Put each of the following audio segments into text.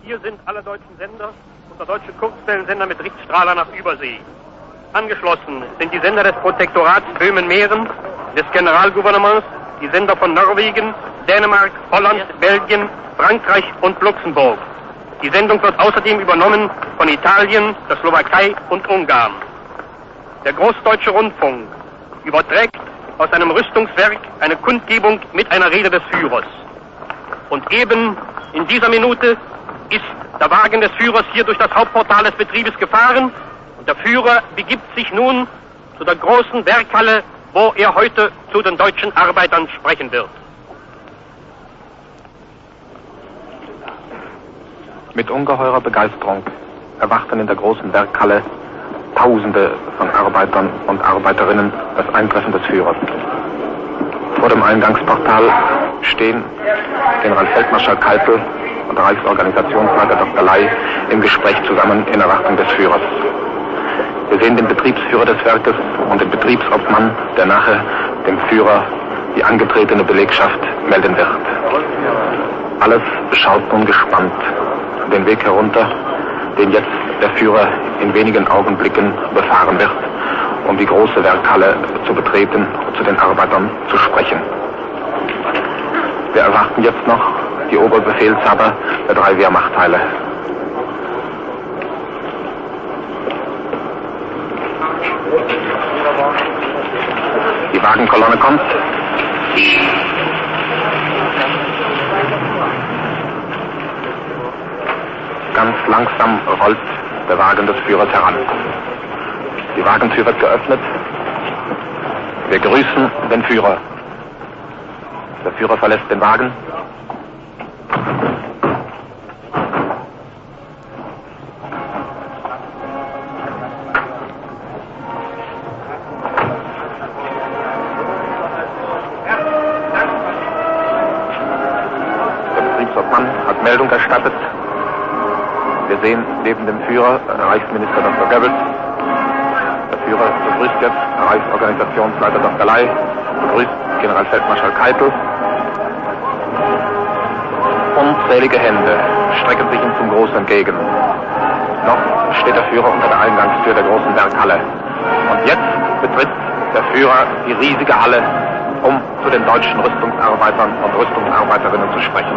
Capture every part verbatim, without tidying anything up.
Hier sind alle deutschen Sender und der deutsche Kurzwellensender mit Richtstrahler nach Übersee. Angeschlossen sind die Sender des Protektorats Böhmen-Mähren, des Generalgouvernements, die Sender von Norwegen, Dänemark, Holland, Belgien, Frankreich und Luxemburg. Die Sendung wird außerdem übernommen von Italien, der Slowakei und Ungarn. Der Großdeutsche Rundfunk überträgt aus einem Rüstungswerk eine Kundgebung mit einer Rede des Führers. Und eben in dieser Minute ist der Wagen des Führers hier durch das Hauptportal des Betriebes gefahren und der Führer begibt sich nun zu der großen Werkhalle, wo er heute zu den deutschen Arbeitern sprechen wird. Mit ungeheurer Begeisterung erwarten in der großen Werkhalle Tausende von Arbeitern und Arbeiterinnen das Eintreffen des Führers. Vor dem Eingangsportal stehen Generalfeldmarschall Keitel und der Reichsorganisationsleiter Doktor Ley im Gespräch zusammen in Erwartung des Führers. Wir sehen den Betriebsführer des Werkes und den Betriebsobmann, der nachher dem Führer die angetretene Belegschaft melden wird. Alles schaut nun gespannt den Weg herunter, den jetzt der Führer in wenigen Augenblicken befahren wird, um die große Werkhalle zu betreten und zu den Arbeitern zu sprechen. Wir erwarten jetzt noch die Oberbefehlshaber der drei Wehrmachtteile. Die Wagenkolonne kommt. Ganz langsam rollt der Wagen des Führers heran. Die Wagentür wird geöffnet. Wir grüßen den Führer. Der Führer verlässt den Wagen. Der Betriebsobmann hat Meldung erstattet. Wir sehen neben dem Führer Reichsminister Doktor Goebbels. Der Führer begrüßt jetzt Reichsorganisationsleiter Doktor Ley, begrüßt Generalfeldmarschall Keitel. Unzählige Hände strecken sich ihm zum Gruß entgegen. Noch steht der Führer unter der Eingangstür der großen Werkhalle. Und jetzt betritt der Führer die riesige Halle, um zu den deutschen Rüstungsarbeitern und Rüstungsarbeiterinnen zu sprechen.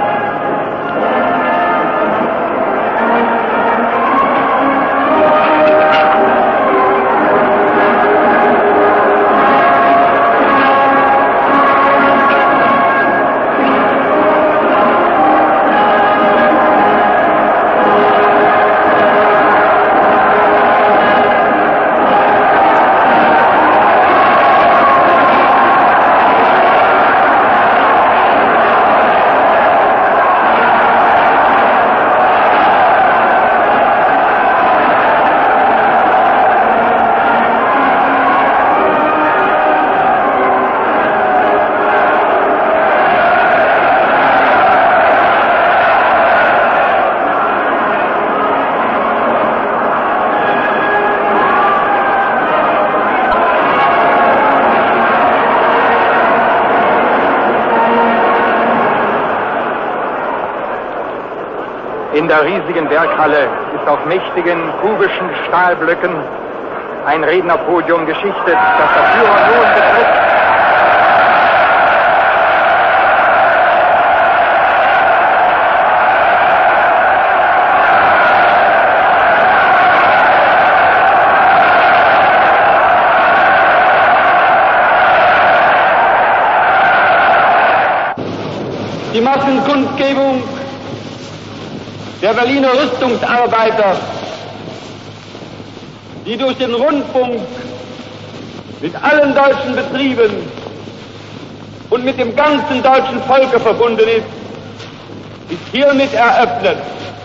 In der riesigen Werkhalle ist auf mächtigen kubischen Stahlblöcken ein Rednerpodium geschichtet, das der Führer nun betritt. Die Massenkundgebung der Berliner Rüstungsarbeiter, die durch den Rundfunk mit allen deutschen Betrieben und mit dem ganzen deutschen Volke verbunden ist, ist hiermit eröffnet.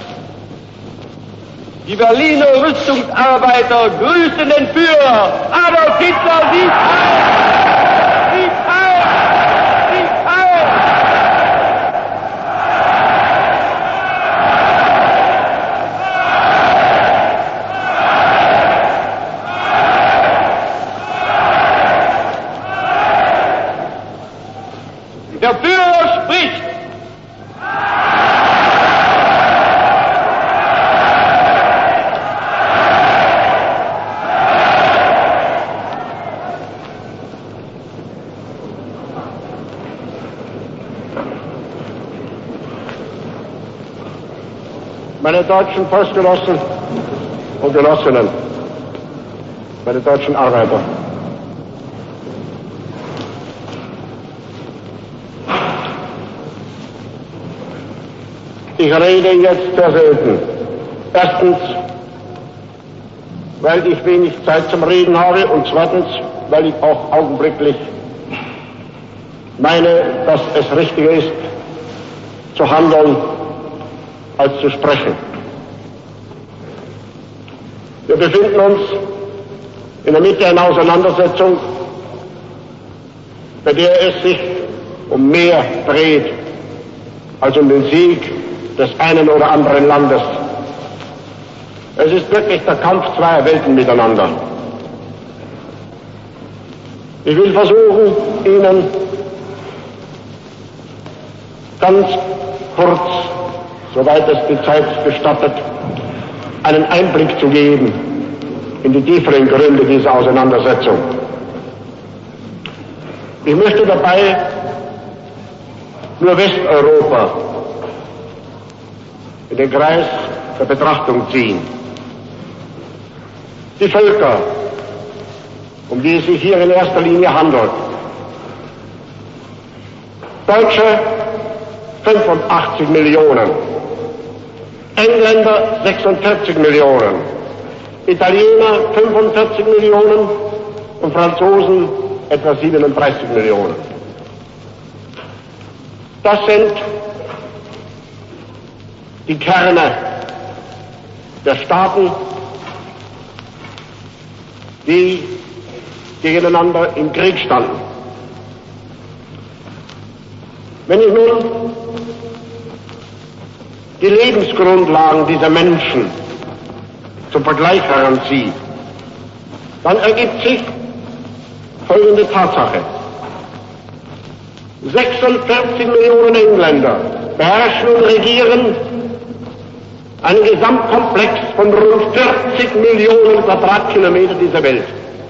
Die Berliner Rüstungsarbeiter grüßen den Führer. Adolf Hitler sieht ein! Sieht ein! Sieht ein! Der Führer spricht. Meine deutschen Volksgenossen und Genossinnen, meine deutschen Arbeiter. Ich rede jetzt sehr selten. Erstens, weil ich wenig Zeit zum Reden habe, und zweitens, weil ich auch augenblicklich meine, dass es richtiger ist, zu handeln als zu sprechen. Wir befinden uns in der Mitte einer Auseinandersetzung, bei der es sich um mehr dreht als um den Sieg des einen oder anderen Landes. Es ist wirklich der Kampf zweier Welten miteinander. Ich will versuchen, Ihnen ganz kurz, soweit es die Zeit gestattet, einen Einblick zu geben in die tieferen Gründe dieser Auseinandersetzung. Ich möchte dabei nur Westeuropa in den Kreis der Betrachtung ziehen. Die Völker, um die es sich hier in erster Linie handelt. Deutsche fünfundachtzig Millionen, Engländer sechsundvierzig Millionen, Italiener fünfundvierzig Millionen und Franzosen etwa siebenunddreißig Millionen. Das sind die Kerne der Staaten, die gegeneinander im Krieg standen. Wenn ich nun die Lebensgrundlagen dieser Menschen zum Vergleich heranziehe, dann ergibt sich folgende Tatsache. sechsundvierzig Millionen Engländer beherrschen und regieren einen Gesamtkomplex von rund vierzig Millionen Quadratkilometer dieser Welt.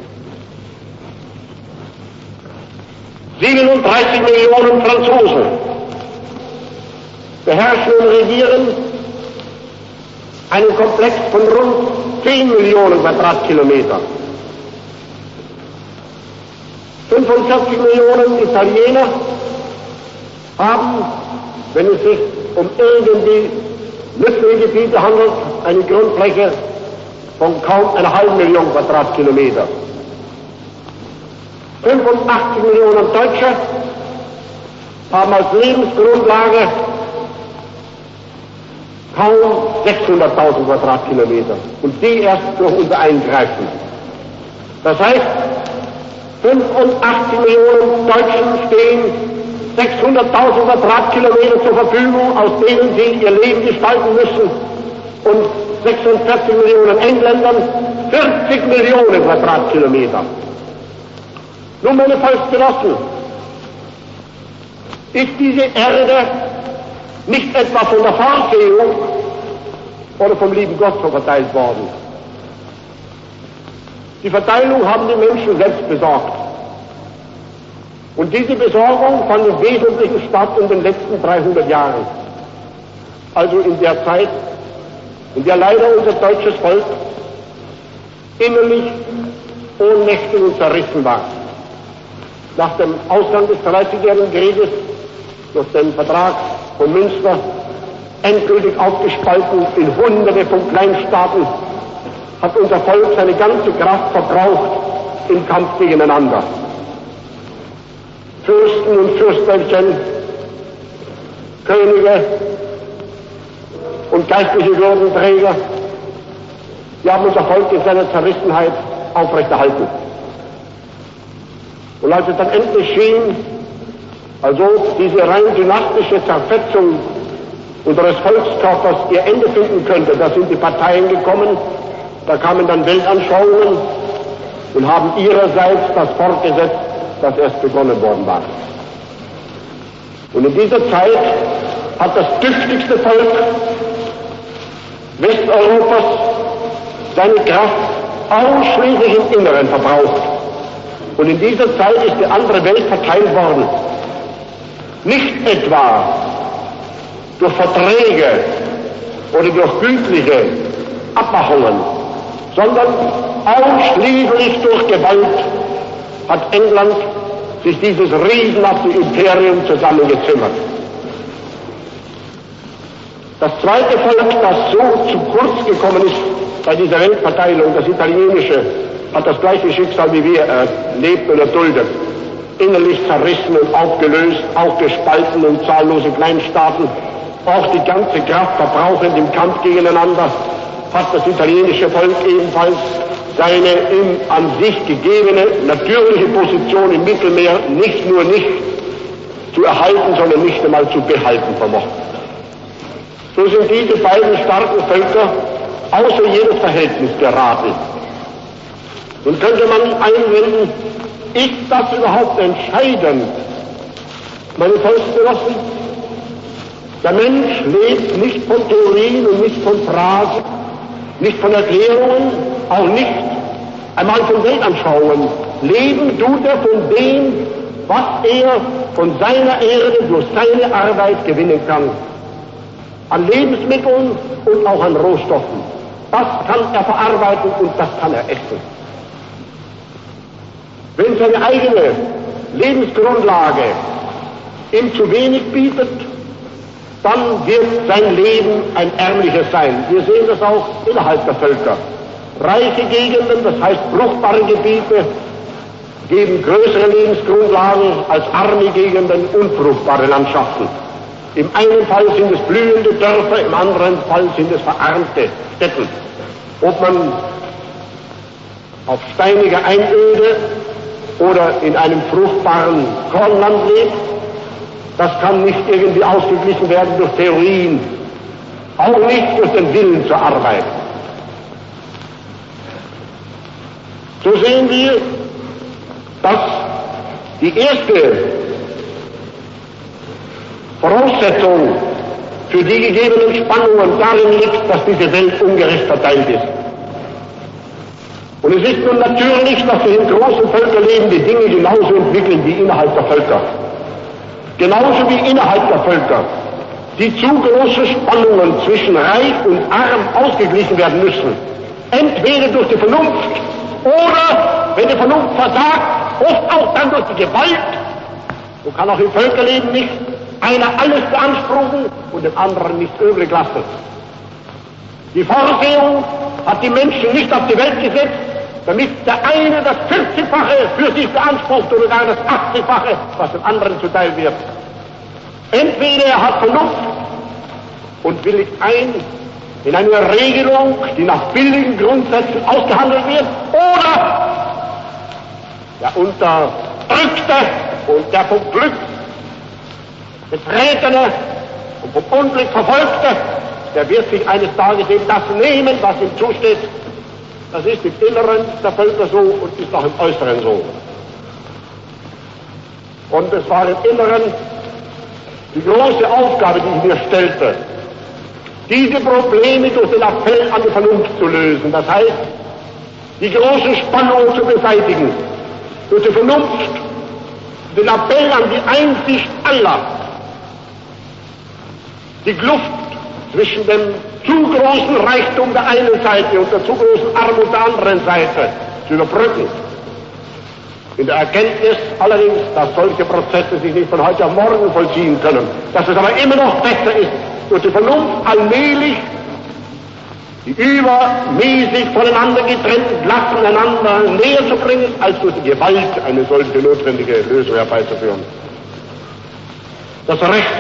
siebenunddreißig Millionen Franzosen beherrschen und regieren einen Komplex von rund zehn Millionen Quadratkilometer. fünfundvierzig Millionen Italiener haben, wenn es sich um irgendwie nützliche Gebiete handelt, eine Grundfläche von kaum einer halben Million Quadratkilometer. fünfundachtzig Millionen Deutsche haben als Lebensgrundlage kaum sechshunderttausend Quadratkilometer und die erst durch unser Eingreifen. Das heißt, fünfundachtzig Millionen Deutschen stehen sechshunderttausend Quadratkilometer zur Verfügung, aus denen sie ihr Leben gestalten müssen, und sechsundvierzig Millionen Engländern vierzig Millionen Quadratkilometer. Nun, meine Volksgenossen, ist diese Erde nicht etwa von der Vorsehung oder vom lieben Gott so verteilt worden? Die Verteilung haben die Menschen selbst besorgt. Und diese Besorgung fand im Wesentlichen statt in den letzten dreihundert Jahren. Also in der Zeit, in der leider unser deutsches Volk innerlich ohnmächtig und zerrissen war. Nach dem Ausgang des dreißigjährigen Krieges durch den Vertrag von Münster endgültig aufgespalten in Hunderte von Kleinstaaten, hat unser Volk seine ganze Kraft verbraucht im Kampf gegeneinander. Fürsten und Fürstölchen, Könige und geistliche Würdenträger, die haben unser Volk in seiner Zerrissenheit aufrechterhalten. Und als es dann endlich schien, also diese rein dynastische Zerfetzung unseres Volkskörpers ihr Ende finden könnte, da sind die Parteien gekommen, da kamen dann Weltanschauungen und haben ihrerseits das fortgesetzt, das erst begonnen worden war. Und in dieser Zeit hat das tüchtigste Volk Westeuropas seine Kraft ausschließlich im Inneren verbraucht. Und in dieser Zeit ist die andere Welt verteilt worden. Nicht etwa durch Verträge oder durch gütliche Abmachungen, sondern ausschließlich durch Gewalt hat England sich dieses riesenhafte Imperium zusammengezimmert. Das zweite Volk, das so zu kurz gekommen ist bei dieser Weltverteilung, das italienische, hat das gleiche Schicksal wie wir erlebt und erduldet. Innerlich zerrissen und aufgelöst, auch gespalten und zahllose Kleinstaaten, auch die ganze Kraft verbrauchend im Kampf gegeneinander, hat das italienische Volk ebenfalls seine ihm an sich gegebene natürliche Position im Mittelmeer nicht nur nicht zu erhalten, sondern nicht einmal zu behalten vermocht. So sind diese beiden starken Völker außer jedes Verhältnis geraten. Nun könnte man einwenden, ist das überhaupt entscheidend? Meine Volksgenossen, der Mensch lebt nicht von Theorien und nicht von Phrasen, nicht von Erklärungen, auch nicht einmal von Weltanschauungen. Leben tut er von dem, was er von seiner Erde durch seine Arbeit gewinnen kann. An Lebensmitteln und auch an Rohstoffen. Das kann er verarbeiten und das kann er essen. Wenn seine eigene Lebensgrundlage ihm zu wenig bietet, dann wird sein Leben ein ärmliches sein. Wir sehen das auch innerhalb der Völker. Reiche Gegenden, das heißt fruchtbare Gebiete, geben größere Lebensgrundlagen als arme Gegenden, unfruchtbare Landschaften. Im einen Fall sind es blühende Dörfer, im anderen Fall sind es verarmte Städten. Ob man auf steiniger Einöde oder in einem fruchtbaren Kornland lebt, das kann nicht irgendwie ausgeglichen werden durch Theorien, auch nicht durch den Willen zur Arbeit. So sehen wir, dass die erste Voraussetzung für die gegebenen Spannungen darin liegt, dass diese Welt ungerecht verteilt ist. Und es ist nun natürlich, dass sich in großen Völkerleben die Dinge genauso entwickeln wie innerhalb der Völker. Genauso wie innerhalb der Völker die zu großen Spannungen zwischen Reich und Arm ausgeglichen werden müssen. Entweder durch die Vernunft oder, wenn die Vernunft versagt, oft auch dann durch die Gewalt. So kann auch im Völkerleben nicht einer alles beanspruchen und dem anderen nichts übrig lassen. Die Vorsehung hat die Menschen nicht auf die Welt gesetzt, damit der eine das vierzigfache für sich beansprucht oder gar das achtzigfache, was dem anderen zuteil wird. Entweder er hat Vernunft und willigt ein in eine Regelung, die nach billigen Grundsätzen ausgehandelt wird, oder der Unterdrückte und der vom Glück Betretene und vom Unglück Verfolgte, der wird sich eines Tages eben das nehmen, was ihm zusteht. Das ist im Inneren der Völker so und ist auch im Äußeren so. Und es war im Inneren die große Aufgabe, die ich mir stellte, diese Probleme durch den Appell an die Vernunft zu lösen. Das heißt, die großen Spannungen zu beseitigen. Durch die Vernunft, den Appell an die Einsicht aller. Die Kluft zwischen dem zu großen Reichtum der einen Seite und der zu großen Armut der anderen Seite zu überbrücken. In der Erkenntnis allerdings, dass solche Prozesse sich nicht von heute auf morgen vollziehen können, dass es aber immer noch besser ist, durch die Vernunft allmählich die übermäßig voneinander getrennten Klassen einander näher zu bringen, als durch die Gewalt eine solche notwendige Lösung herbeizuführen. Das Recht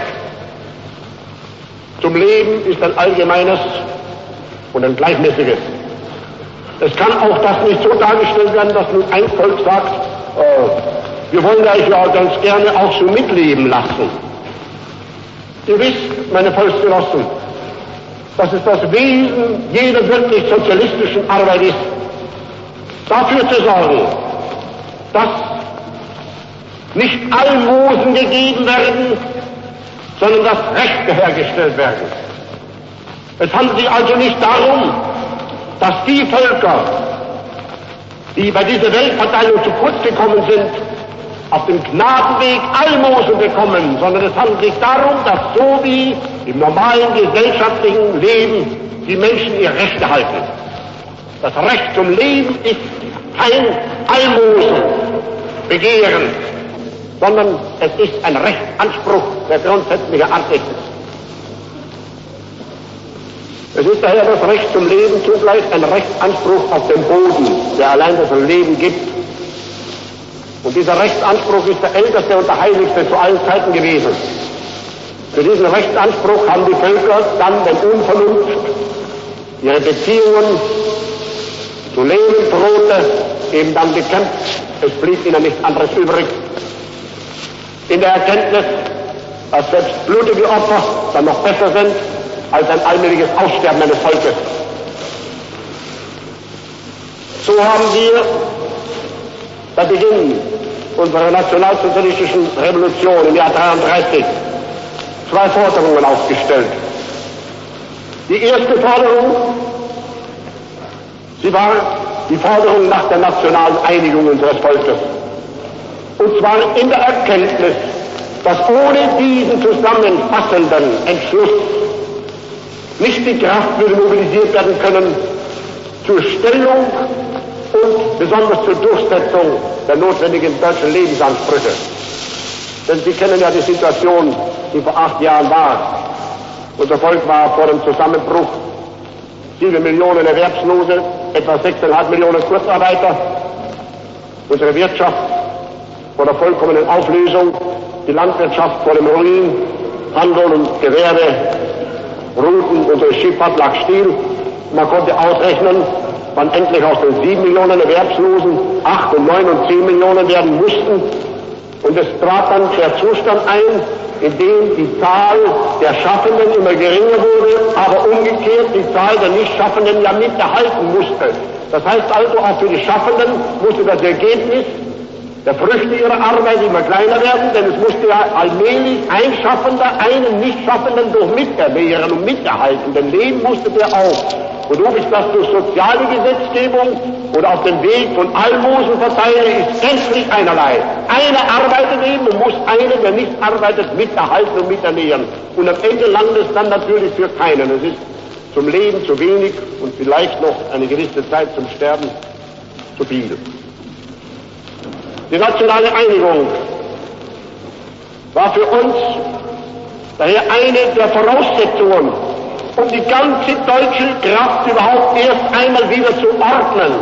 zum Leben ist ein allgemeines und ein gleichmäßiges. Es kann auch das nicht so dargestellt werden, dass nun ein Volk sagt, äh, wir wollen euch ja ganz gerne auch so mitleben lassen. Ihr wisst, meine Volksgenossen, dass es das Wesen jeder wirklich sozialistischen Arbeit ist, dafür zu sorgen, dass nicht Almosen gegeben werden, sondern dass Rechte hergestellt werden. Es handelt sich also nicht darum, dass die Völker, die bei dieser Weltverteilung zu kurz gekommen sind, auf dem Gnadenweg Almosen bekommen, sondern es handelt sich darum, dass so wie im normalen gesellschaftlichen Leben die Menschen ihre Rechte halten. Das Recht zum Leben ist kein Almosen, Begehren, sondern es ist ein Rechtsanspruch, der grundsätzlicher Art ist. Es ist daher das Recht zum Leben zugleich ein Rechtsanspruch auf den Boden, der allein das Leben gibt. Und dieser Rechtsanspruch ist der älteste und der heiligste zu allen Zeiten gewesen. Für diesen Rechtsanspruch haben die Völker dann den Unvernunft, ihre Beziehungen zu leben drohte, eben dann gekämpft. Es blieb ihnen nichts anderes übrig. In der Erkenntnis, dass selbst blutige Opfer dann noch besser sind als ein allmähliges Aussterben eines Volkes. So haben wir bei Beginn unserer nationalsozialistischen Revolution im Jahr dreiunddreißig zwei Forderungen aufgestellt. Die erste Forderung, sie war die Forderung nach der nationalen Einigung unseres Volkes. Und zwar in der Erkenntnis, dass ohne diesen zusammenfassenden Entschluss nicht die Kraft würde mobilisiert werden können zur Stellung und besonders zur Durchsetzung der notwendigen deutschen Lebensansprüche. Denn Sie kennen ja die Situation, die vor acht Jahren war. Unser Volk war vor dem Zusammenbruch sieben Millionen Erwerbslose, etwa sechseinhalb Millionen Kurzarbeiter. Unsere Wirtschaft vor der vollkommenen Auflösung, die Landwirtschaft vor dem Ruin, Handel und Gewerbe ruhten, unsere Schifffahrt lag still. Man konnte ausrechnen, wann endlich aus den sieben Millionen Erwerbslosen acht und neun und zehn Millionen werden mussten. Und es trat dann der Zustand ein, in dem die Zahl der Schaffenden immer geringer wurde, aber umgekehrt die Zahl der Nichtschaffenden ja mit erhalten musste. Das heißt also, auch für die Schaffenden musste das Ergebnis der Früchte ihrer Arbeit immer kleiner werden, denn es musste ja allmählich ein Schaffender einen Nichtschaffenden durch miterwehren und miterhalten, denn leben musste der auch. Und ob ich das durch soziale Gesetzgebung oder auf dem Weg von Almosen verteile, ist gänzlich einerlei. Einer arbeitet eben und muss einen, der nicht arbeitet, miterhalten und miternähren. Und am Ende langt es dann natürlich für keinen. Es ist zum Leben zu wenig und vielleicht noch eine gewisse Zeit zum Sterben zu viel. Die nationale Einigung war für uns daher eine der Voraussetzungen, um die ganze deutsche Kraft überhaupt erst einmal wieder zu ordnen.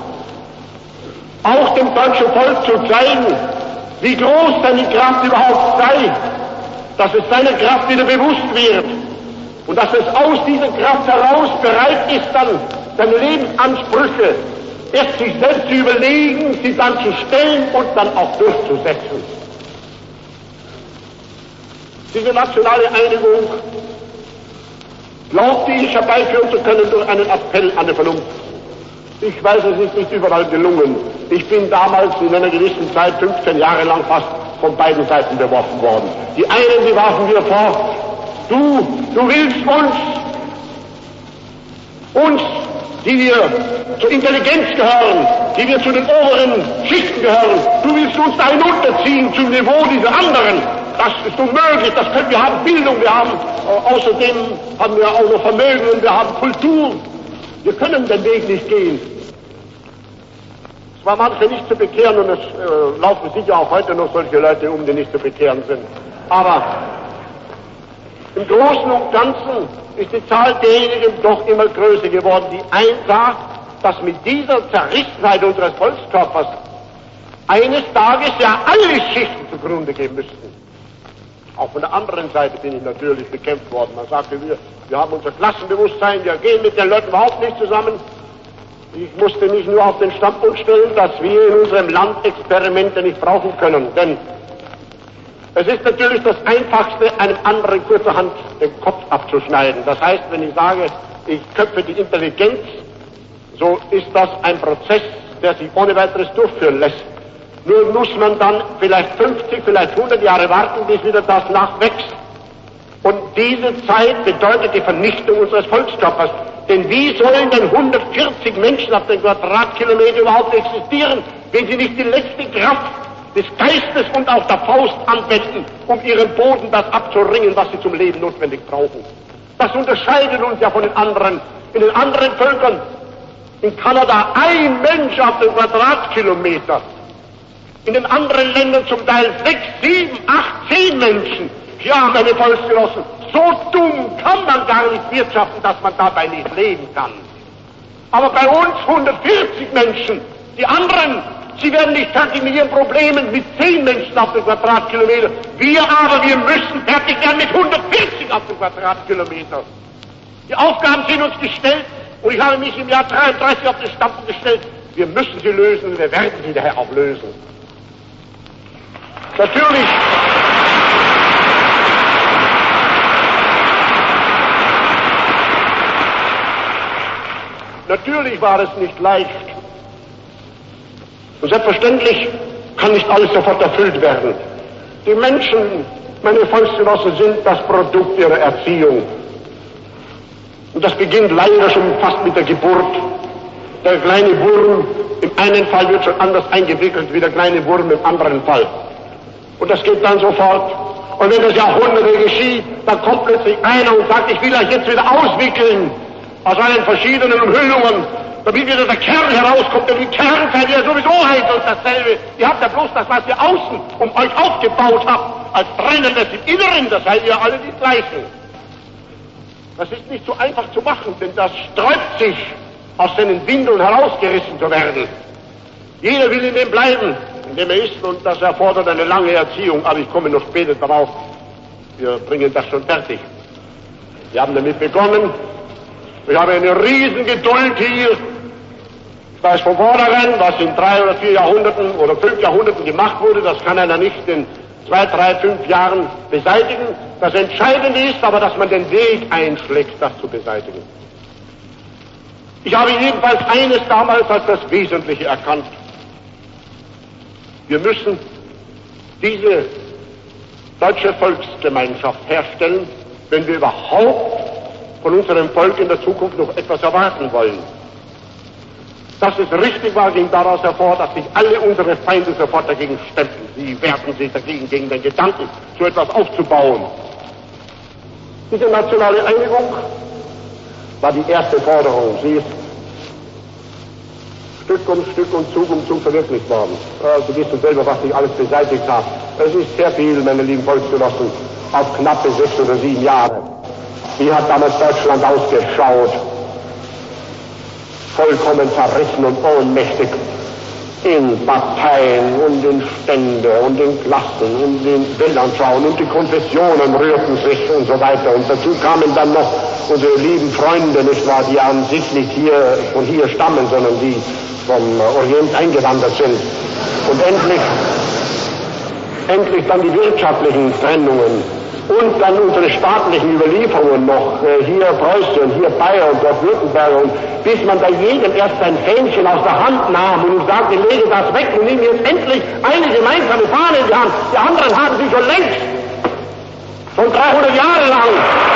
Auch dem deutschen Volk zu zeigen, wie groß seine Kraft überhaupt sei, dass es seiner Kraft wieder bewusst wird und dass es aus dieser Kraft heraus bereit ist, dann seine Lebensansprüche erst sich selbst zu überlegen, sie dann zu stellen und dann auch durchzusetzen. Diese nationale Einigung glaubte ich herbeiführen zu können durch einen Appell an die Vernunft. Ich weiß, es ist nicht überall gelungen. Ich bin damals in einer gewissen Zeit, fünfzehn Jahre lang fast, von beiden Seiten beworfen worden. Die einen, die warfen mir vor, du, du willst uns, uns, die wir zur Intelligenz gehören, die wir zu den oberen Schichten gehören, du willst uns da hinunterziehen zum Niveau dieser anderen. Das ist unmöglich, das können wir haben Bildung, wir haben, äh, außerdem haben wir auch noch Vermögen und wir haben Kultur. Wir können den Weg nicht gehen. Es war manche nicht zu bekehren und es äh, laufen sicher auch heute noch solche Leute um, die nicht zu bekehren sind. Aber im Großen und Ganzen ist die Zahl derjenigen doch immer größer geworden, die einsah, dass mit dieser Zerrissenheit unseres Volkskörpers eines Tages ja alle Schichten zugrunde gehen müssten. Auch von der anderen Seite bin ich natürlich bekämpft worden. Man sagte, wir, wir haben unser Klassenbewusstsein, wir gehen mit den Leuten überhaupt nicht zusammen. Ich musste mich nur auf den Standpunkt stellen, dass wir in unserem Land Experimente nicht brauchen können. Denn es ist natürlich das Einfachste, einem anderen kurzerhand den Kopf abzuschneiden. Das heißt, wenn ich sage, ich köpfe die Intelligenz, so ist das ein Prozess, der sich ohne weiteres durchführen lässt. Nur muss man dann vielleicht fünfzig, vielleicht hundert Jahre warten, bis wieder das nachwächst. Und diese Zeit bedeutet die Vernichtung unseres Volkskörpers. Denn wie sollen denn hundertvierzig Menschen auf den Quadratkilometer überhaupt existieren, wenn sie nicht die letzte Kraft des Geistes und auch der Faust anwenden, um ihren Boden das abzuringen, was sie zum Leben notwendig brauchen. Das unterscheidet uns ja von den anderen. In den anderen Völkern, in Kanada ein Mensch auf den Quadratkilometer, in den anderen Ländern zum Teil sechs, sieben, acht, zehn Menschen. Ja, meine Volksgenossen, so dumm kann man gar nicht wirtschaften, dass man dabei nicht leben kann. Aber bei uns hundertvierzig Menschen, die anderen, sie werden nicht fertig mit ihren Problemen mit zehn Menschen auf den Quadratkilometer. Wir aber, wir müssen fertig werden mit hundertvierzig auf den Quadratkilometer. Die Aufgaben sind uns gestellt und ich habe mich im Jahr dreiunddreißig auf den Standpunkt gestellt, wir müssen sie lösen und wir werden sie daher auch lösen. Natürlich, natürlich war es nicht leicht. Und selbstverständlich kann nicht alles sofort erfüllt werden. Die Menschen, meine Volksgenossen, sind das Produkt ihrer Erziehung. Und das beginnt leider schon fast mit der Geburt. Der kleine Wurm im einen Fall wird schon anders eingewickelt wie der kleine Wurm im anderen Fall. Und das geht dann sofort. Und wenn das Jahrhunderte geschieht, dann kommt plötzlich einer und sagt, ich will euch jetzt wieder auswickeln aus allen verschiedenen Umhüllungen, damit wieder der Kern herauskommt. Denn die Kern seid ihr sowieso eins und dasselbe. Ihr habt ja bloß das, was ihr außen um euch aufgebaut habt, als Brennendes im Inneren, das seid ihr alle die gleichen. Das ist nicht so einfach zu machen, denn das sträubt sich, aus seinen Windeln herausgerissen zu werden. Jeder will in dem bleiben, in dem er ist, und das erfordert eine lange Erziehung, aber ich komme noch später darauf. Wir bringen das schon fertig. Wir haben damit begonnen. Ich habe eine Riesengeduld hier. Ich weiß von vornherein, was in drei oder vier Jahrhunderten oder fünf Jahrhunderten gemacht wurde, das kann einer nicht in zwei, drei, fünf Jahren beseitigen. Das Entscheidende ist aber, dass man den Weg einschlägt, das zu beseitigen. Ich habe jedenfalls eines damals als das Wesentliche erkannt. Wir müssen diese deutsche Volksgemeinschaft herstellen, wenn wir überhaupt von unserem Volk in der Zukunft noch etwas erwarten wollen. Dass es richtig war, ging daraus hervor, dass sich alle unsere Feinde sofort dagegen stemmten. Sie wehrten sich dagegen, gegen den Gedanken, so etwas aufzubauen. Diese nationale Einigung war die erste Forderung. Sie ist Stück um Stück und Zug um Zug verwirklicht worden. Äh, Sie wissen selber, was ich alles beseitigt habe. Es ist sehr viel, meine lieben Volksgenossen, auf knappe sechs oder sieben Jahre. Wie hat damals Deutschland ausgeschaut? Vollkommen zerrissen und ohnmächtig. In Parteien und in Stände und in Klassen und in Weltanschauungen und die Konfessionen rührten sich und so weiter. Und dazu kamen dann noch unsere lieben Freunde, nicht wahr, die an sich nicht hier, von hier stammen, sondern die vom Orient eingewandert sind. Und endlich, endlich dann die wirtschaftlichen Trennungen. Und dann unsere staatlichen Überlieferungen noch, äh, hier Preußen, hier Bayern, dort Württemberg, und bis man da jedem erst sein Fähnchen aus der Hand nahm und sagte, lege das weg und nimm jetzt endlich eine gemeinsame Fahne in die Hand. Die anderen haben sie schon längst, schon dreihundert Jahre lang.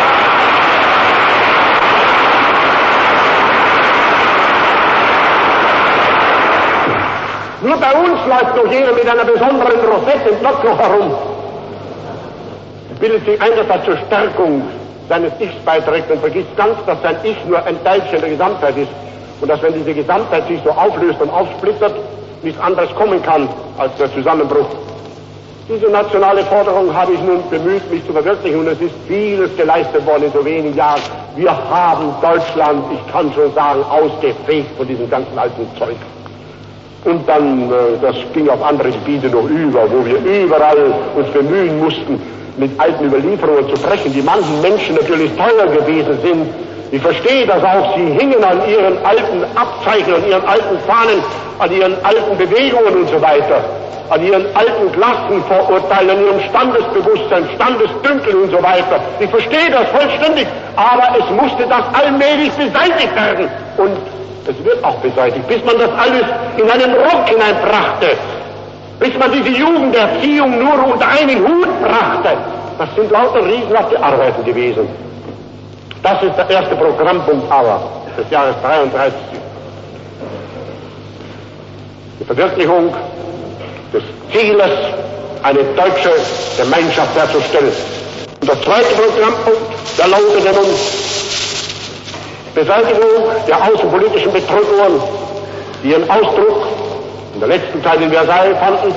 Nur bei uns läuft noch jeder mit einer besonderen Rosette im Blockloch herum. Bildet sich ein, dass er zur Stärkung seines Ichs beiträgt und vergisst ganz, dass sein Ich nur ein Teilchen der Gesamtheit ist und dass, wenn diese Gesamtheit sich so auflöst und aufsplittert, nichts anderes kommen kann als der Zusammenbruch. Diese nationale Forderung habe ich nun bemüht, mich zu verwirklichen, und es ist vieles geleistet worden in so wenigen Jahren. Wir haben Deutschland, ich kann schon sagen, ausgefegt von diesem ganzen alten Zeug. Und dann, das ging auf andere Gebiete noch über, wo wir überall uns bemühen mussten, mit alten Überlieferungen zu brechen, die manchen Menschen natürlich teuer gewesen sind. Ich verstehe das auch, sie hingen an ihren alten Abzeichen, an ihren alten Fahnen, an ihren alten Bewegungen und so weiter, an ihren alten Klassenvorurteilen, an ihrem Standesbewusstsein, Standesdünkel und so weiter. Ich verstehe das vollständig, aber es musste das allmählich beseitigt werden. Und es wird auch beseitigt, bis man das alles in einen Ruck hineinbrachte. Bis man diese Jugenderziehung nur unter einen Hut brachte. Das sind lauter riesenhafte Arbeiten gewesen. Das ist der erste Programmpunkt aber des Jahres dreiunddreißig. Die Verwirklichung des Zieles, eine deutsche Gemeinschaft herzustellen. Und der zweite Programmpunkt, der lautet nun Beseitigung der außenpolitischen Bedrohungen, die ihren Ausdruck in der letzten Zeit in Versailles fanden,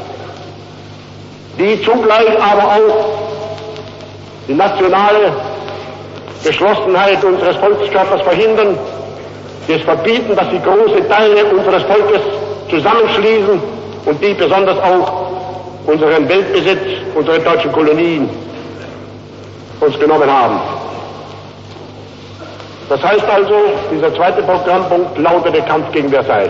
die zugleich aber auch die nationale Geschlossenheit unseres Volkskörpers verhindern, die es verbieten, dass sie große Teile unseres Volkes zusammenschließen und die besonders auch unseren Weltbesitz, unsere deutschen Kolonien uns genommen haben. Das heißt also, dieser zweite Programmpunkt lautet der Kampf gegen Versailles.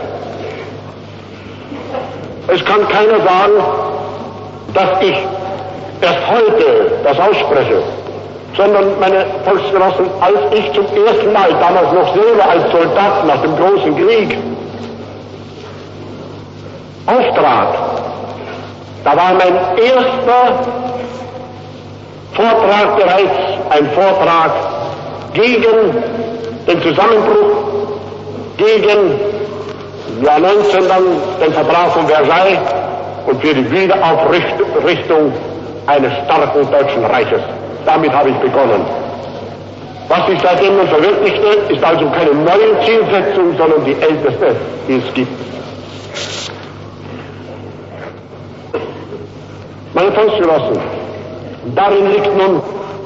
Es kann keiner sagen, dass ich erst heute das ausspreche, sondern meine Volksgenossen, als ich zum ersten Mal, damals noch selber als Soldat nach dem großen Krieg, auftrat, da war mein erster Vortrag bereits ein Vortrag gegen den Zusammenbruch, gegen im Jahr neunzehn dann den Vertrag von Versailles und für die Wiederaufrichtung eines starken Deutschen Reiches. Damit habe ich begonnen. Was sich seitdem nun verwirklichte, ist also keine neue Zielsetzung, sondern die älteste, die es gibt. Meine Volksgenossen, darin liegt nun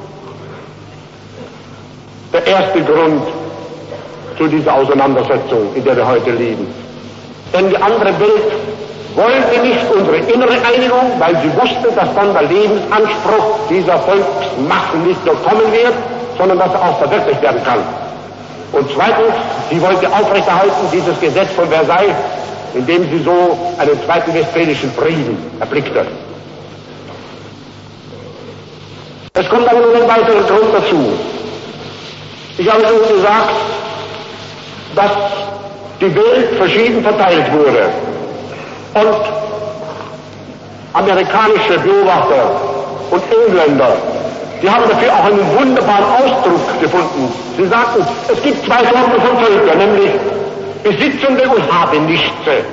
der erste Grund zu dieser Auseinandersetzung, in der wir heute leben. Denn die andere Welt wollte nicht unsere innere Einigung, weil sie wusste, dass dann der Lebensanspruch dieser Volksmassen nicht nur kommen wird, sondern dass er auch verwirklicht werden kann. Und zweitens, sie wollte aufrechterhalten dieses Gesetz von Versailles, in dem sie so einen zweiten Westfälischen Frieden erblickte. Es kommt aber noch ein weiterer Grund dazu. Ich habe schon gesagt, dass die Welt verschieden verteilt wurde. Und amerikanische Beobachter und Engländer, die haben dafür auch einen wunderbaren Ausdruck gefunden. Sie sagten, es gibt zwei Sorten von Völkern, nämlich Besitzende und Habenichtse.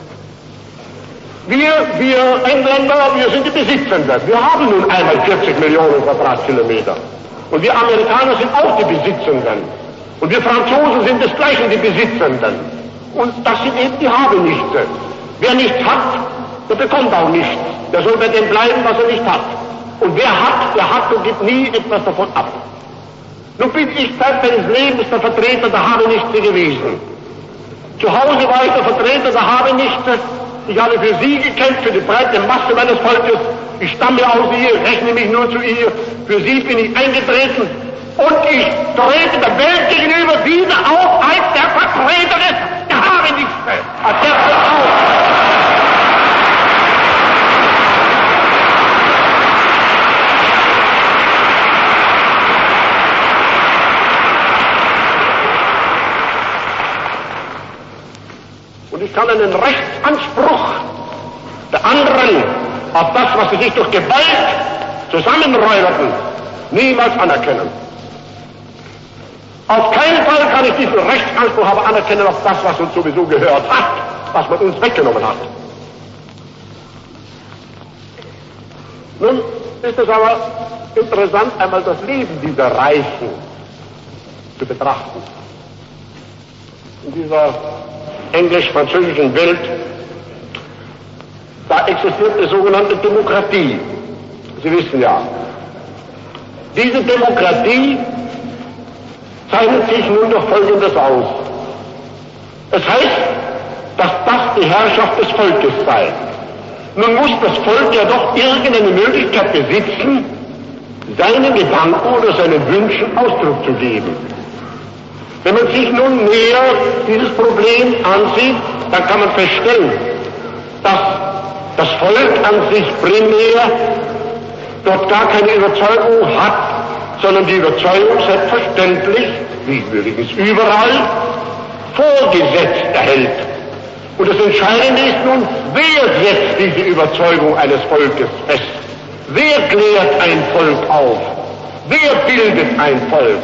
Wir, wir Engländer, wir sind die Besitzenden. Wir haben nun einmal vierzig Millionen Quadratkilometer. Und wir Amerikaner sind auch die Besitzenden. Und wir Franzosen sind desgleichen die Besitzenden. Und das sind eben die Habenichtse. Wer nichts hat, der bekommt auch nichts. Der soll bei dem bleiben, was er nicht hat. Und wer hat, der hat und gibt nie etwas davon ab. Nun bin ich seit meines Lebens der Vertreter der Habenichtse gewesen. Zu Hause war ich der Vertreter der Habenichtse. Ich habe für sie gekämpft, für die breite Masse meines Volkes. Ich stamme aus ihr, rechne mich nur zu ihr. Für sie bin ich eingetreten. Und ich trete der Welt gegenüber wieder auf als der Vertreter des Habenichtse. Als der Vertreter. Und ich kann einen Rechtsanspruch der anderen auf das, was sie sich durch Gewalt zusammenräuberten, niemals anerkennen. Auf keinen Fall kann ich diesen Rechtsanspruch aber anerkennen auf das, was uns sowieso gehört hat, was man uns weggenommen hat. Nun ist es aber interessant, einmal das Leben dieser Reichen zu betrachten. In dieser englisch-französischen Welt, da existiert die sogenannte Demokratie. Sie wissen ja, diese Demokratie zeichnet sich nun durch Folgendes aus. Es heißt, dass das die Herrschaft des Volkes sei. Nun muss das Volk ja doch irgendeine Möglichkeit besitzen, seinen Gedanken oder seinen Wünschen Ausdruck zu geben. Wenn man sich nun näher dieses Problem ansieht, dann kann man feststellen, dass das Volk an sich primär dort gar keine Überzeugung hat, sondern die Überzeugung selbstverständlich, wie übrigens überall, vorgesetzt erhält. Und das Entscheidende ist nun, wer setzt diese Überzeugung eines Volkes fest? Wer klärt ein Volk auf? Wer bildet ein Volk?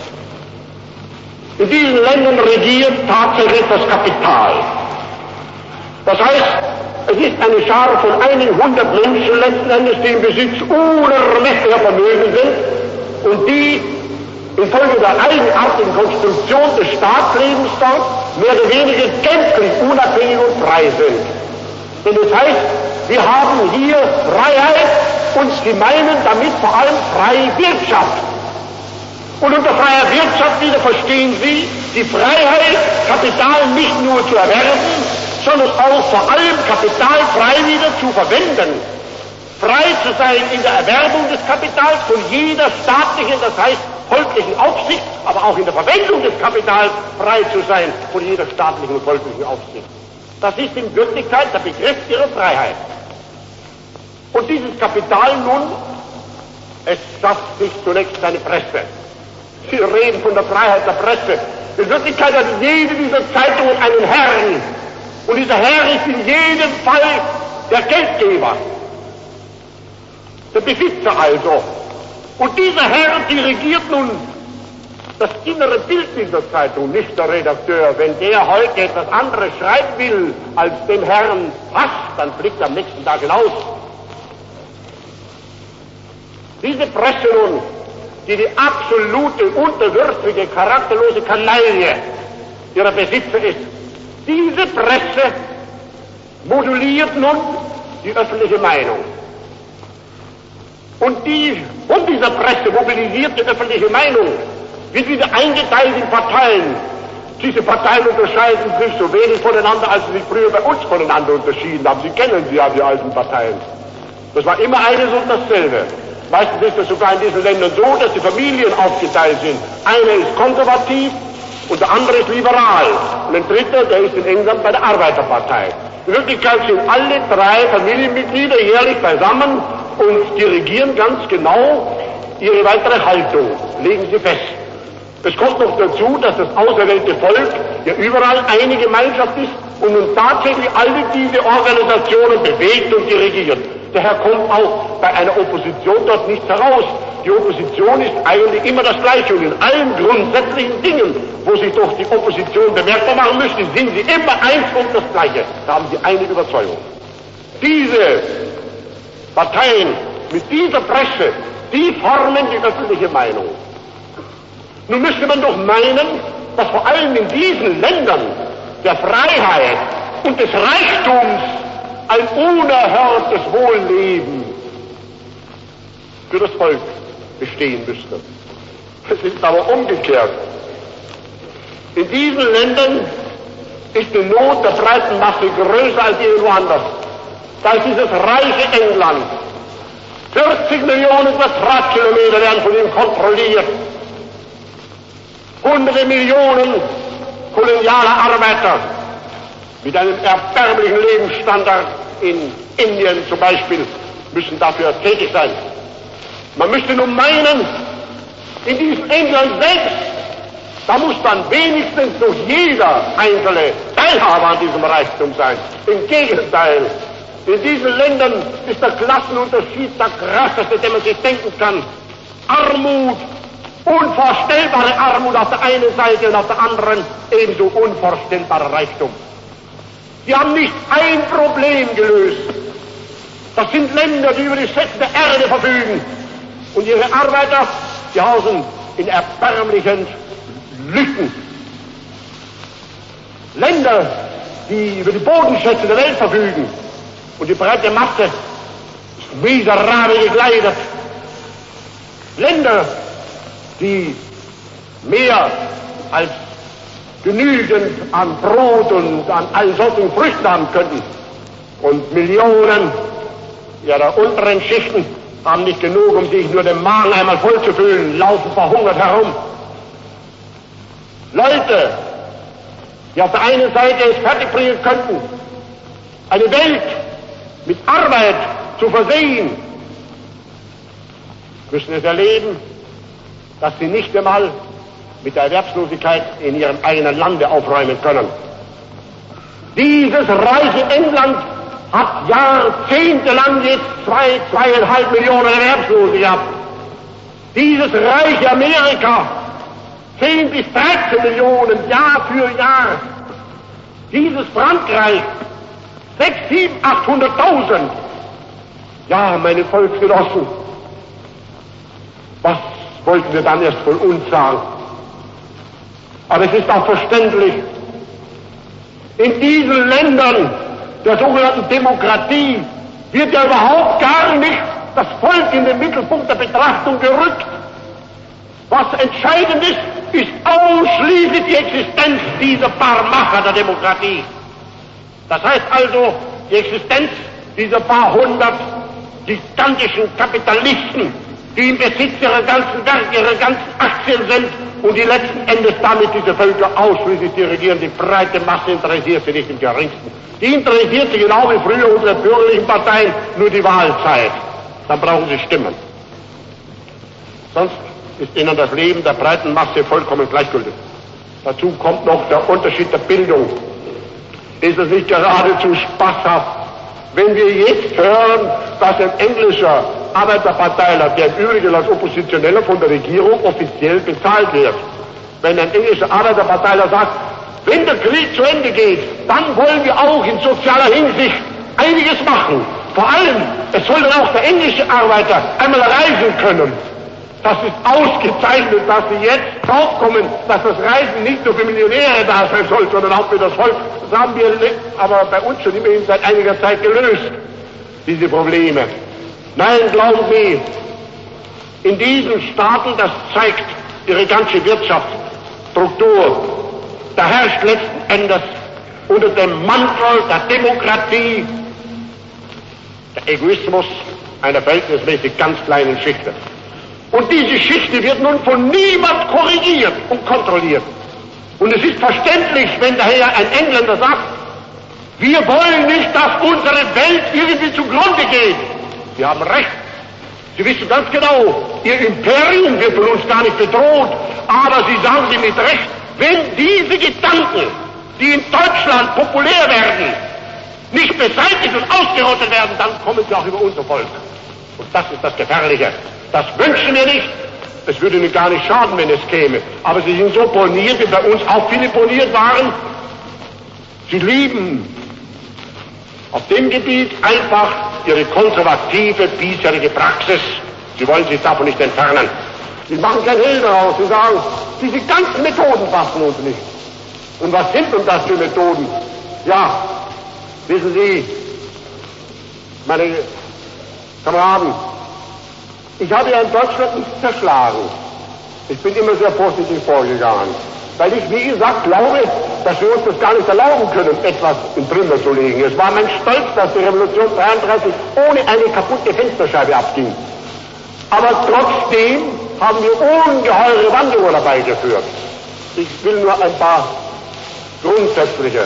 In diesen Ländern regiert tatsächlich das Kapital. Das heißt, Es ist eine Schar von einigen hundert Menschen letzten Endes, die im Besitz unermesslicher Vermögen sind und die infolge der eigenartigen Konstruktion des Staatslebens dort mehr oder weniger gänzlich unabhängig und frei sind. Denn das heißt, wir haben hier Freiheit und sie meinen damit vor allem freie Wirtschaft. Und unter freier Wirtschaft wieder verstehen Sie die Freiheit, Kapital nicht nur zu erwerben, sondern auch vor allem Kapital frei wieder zu verwenden. Frei zu sein in der Erwerbung des Kapitals von jeder staatlichen, das heißt volklichen Aufsicht, aber auch in der Verwendung des Kapitals frei zu sein von jeder staatlichen und volklichen Aufsicht. Das ist in Wirklichkeit der Begriff ihrer Freiheit. Und dieses Kapital nun, es schafft sich zunächst eine Presse. Sie reden von der Freiheit der Presse. In Wirklichkeit hat jede dieser Zeitungen einen Herrn. Und dieser Herr ist in jedem Fall der Geldgeber. Der Besitzer also. Und dieser Herr dirigiert nun das innere Bild dieser Zeitung, nicht der Redakteur. Wenn der heute etwas anderes schreiben will, als dem Herrn passt, dann fliegt er am nächsten Tag hinaus. Diese Presse nun, die die absolute, unterwürfige, charakterlose Kanaille ihrer Besitzer ist, diese Presse moduliert nun die öffentliche Meinung. Und die von dieser Presse mobilisierte öffentliche Meinung wird wieder eingeteilt in Parteien. Diese Parteien unterscheiden sich so wenig voneinander, als sie sich früher bei uns voneinander unterschieden haben. Sie kennen sie ja, die alten Parteien. Das war immer eines und dasselbe. Meistens ist es sogar in diesen Ländern so, dass die Familien aufgeteilt sind. Einer ist konservativ und der andere ist liberal. Und ein dritter, der ist in England bei der Arbeiterpartei. In Wirklichkeit sind alle drei Familienmitglieder jährlich beisammen und dirigieren ganz genau ihre weitere Haltung, legen sie fest. Es kommt noch dazu, dass das auserwählte Volk ja überall eine Gemeinschaft ist und nun tatsächlich alle diese Organisationen bewegt und dirigiert. Daher kommt auch bei einer Opposition dort nichts heraus. Die Opposition ist eigentlich immer das Gleiche und in allen grundsätzlichen Dingen, wo sich doch die Opposition bemerkbar machen müsste, sind sie immer eins und das Gleiche. Da haben sie eine Überzeugung. Diese Parteien mit dieser Presse, die formen die öffentliche Meinung. Nun müsste man doch meinen, dass vor allem in diesen Ländern der Freiheit und des Reichtums ein unerhörtes Wohlleben für das Volk bestehen müsste. Es ist aber umgekehrt. In diesen Ländern ist die Not der breiten Masse größer als irgendwo anders. Da ist dieses reiche England. vierzig Millionen Quadratkilometer werden von ihm kontrolliert. Hunderte Millionen kolonialer Arbeiter mit einem erbärmlichen Lebensstandard in Indien zum Beispiel müssen dafür tätig sein. Man müsste nun meinen, in diesem England selbst, da muss dann wenigstens noch jeder einzelne Teilhaber an diesem Reichtum sein. Im Gegenteil, in diesen Ländern ist der Klassenunterschied der krasseste, den man sich denken kann. Armut, unvorstellbare Armut auf der einen Seite und auf der anderen ebenso unvorstellbarer Reichtum. Sie haben nicht ein Problem gelöst. Das sind Länder, die über die Schätze der Erde verfügen. Und ihre Arbeiter, die hausen in erbärmlichen Lücken. Länder, die über die Bodenschätze der Welt verfügen. Und die breite Masse ist miserabel gekleidet. Länder, die mehr als genügend an Brot und an allen solchen Früchten haben könnten. Und Millionen ihrer unteren Schichten haben nicht genug, um sich nur den Magen einmal voll zu füllen, laufen verhungert herum. Leute, die auf der einen Seite es fertigbringen könnten, eine Welt mit Arbeit zu versehen, müssen es erleben, dass sie nicht einmal mit der Erwerbslosigkeit in ihrem eigenen Lande aufräumen können. Dieses reiche England hat jahrzehntelang jetzt zwei, zweieinhalb Millionen Erwerbslose gehabt. Dieses reiche Amerika zehn bis dreizehn Millionen Jahr für Jahr. Dieses Frankreich Sechs, sieben, achthunderttausend. Ja, meine Volksgenossen, was wollten wir dann erst von uns sagen? Aber es ist auch verständlich, in diesen Ländern der sogenannten Demokratie wird ja überhaupt gar nicht das Volk in den Mittelpunkt der Betrachtung gerückt. Was entscheidend ist, ist ausschließlich die Existenz dieser paar Macher der Demokratie. Das heißt also, die Existenz dieser paar hundert gigantischen Kapitalisten, die im Besitz ihrer ganzen Werke, ihrer ganzen Aktien sind und die letzten Endes damit diese Völker ausschließlich dirigieren. Die breite Masse interessiert sie nicht im geringsten. Die interessiert sie genau wie früher unsere bürgerlichen Parteien nur die Wahlzeit. Dann brauchen sie Stimmen. Sonst ist ihnen das Leben der breiten Masse vollkommen gleichgültig. Dazu kommt noch der Unterschied der Bildung. Ist es nicht geradezu spaßhaft, wenn wir jetzt hören, dass ein englischer Arbeiterparteiler, der im Übrigen als Oppositioneller von der Regierung offiziell bezahlt wird, wenn ein englischer Arbeiterparteiler sagt, wenn der Krieg zu Ende geht, dann wollen wir auch in sozialer Hinsicht einiges machen. Vor allem, es soll dann auch der englische Arbeiter einmal reisen können. Das ist ausgezeichnet, dass Sie jetzt draufkommen, dass das Reisen nicht nur für Millionäre da sein soll, sondern auch für das Volk. Das haben wir aber bei uns schon immerhin seit einiger Zeit gelöst, diese Probleme. Nein, glauben Sie, in diesen Staaten, das zeigt ihre ganze Wirtschaftsstruktur, da herrscht letzten Endes unter dem Mantel der Demokratie der Egoismus einer verhältnismäßig ganz kleinen Schichte. Und diese Schichte wird nun von niemand korrigiert und kontrolliert. Und es ist verständlich, wenn daher ein Engländer sagt, wir wollen nicht, dass unsere Welt irgendwie zugrunde geht. Sie haben recht. Sie wissen ganz genau, Ihr Imperium wird von uns gar nicht bedroht. Aber Sie sagen Sie mit Recht, wenn diese Gedanken, die in Deutschland populär werden, nicht beseitigt und ausgerottet werden, dann kommen sie auch über unser Volk. Und das ist das Gefährliche. Das wünschen wir nicht. Es würde ihnen gar nicht schaden, wenn es käme. Aber sie sind so boniert, wie bei uns auch viele boniert waren. Sie lieben auf dem Gebiet einfach ihre konservative, bisherige Praxis. Sie wollen sich davon nicht entfernen. Sie machen kein Hehl daraus. Sie sagen, diese ganzen Methoden passen uns nicht. Und was sind denn das für Methoden? Ja, wissen Sie, meine Kameraden, ich habe ja in Deutschland nichts zerschlagen. Ich bin immer sehr positiv vorgegangen. Weil ich, wie gesagt, glaube, dass wir uns das gar nicht erlauben können, etwas in Trümmer zu legen. Es war mein Stolz, dass die Revolution dreiunddreißig ohne eine kaputte Fensterscheibe abging. Aber trotzdem haben wir ungeheure Wanderungen dabei geführt. Ich will nur ein paar grundsätzliche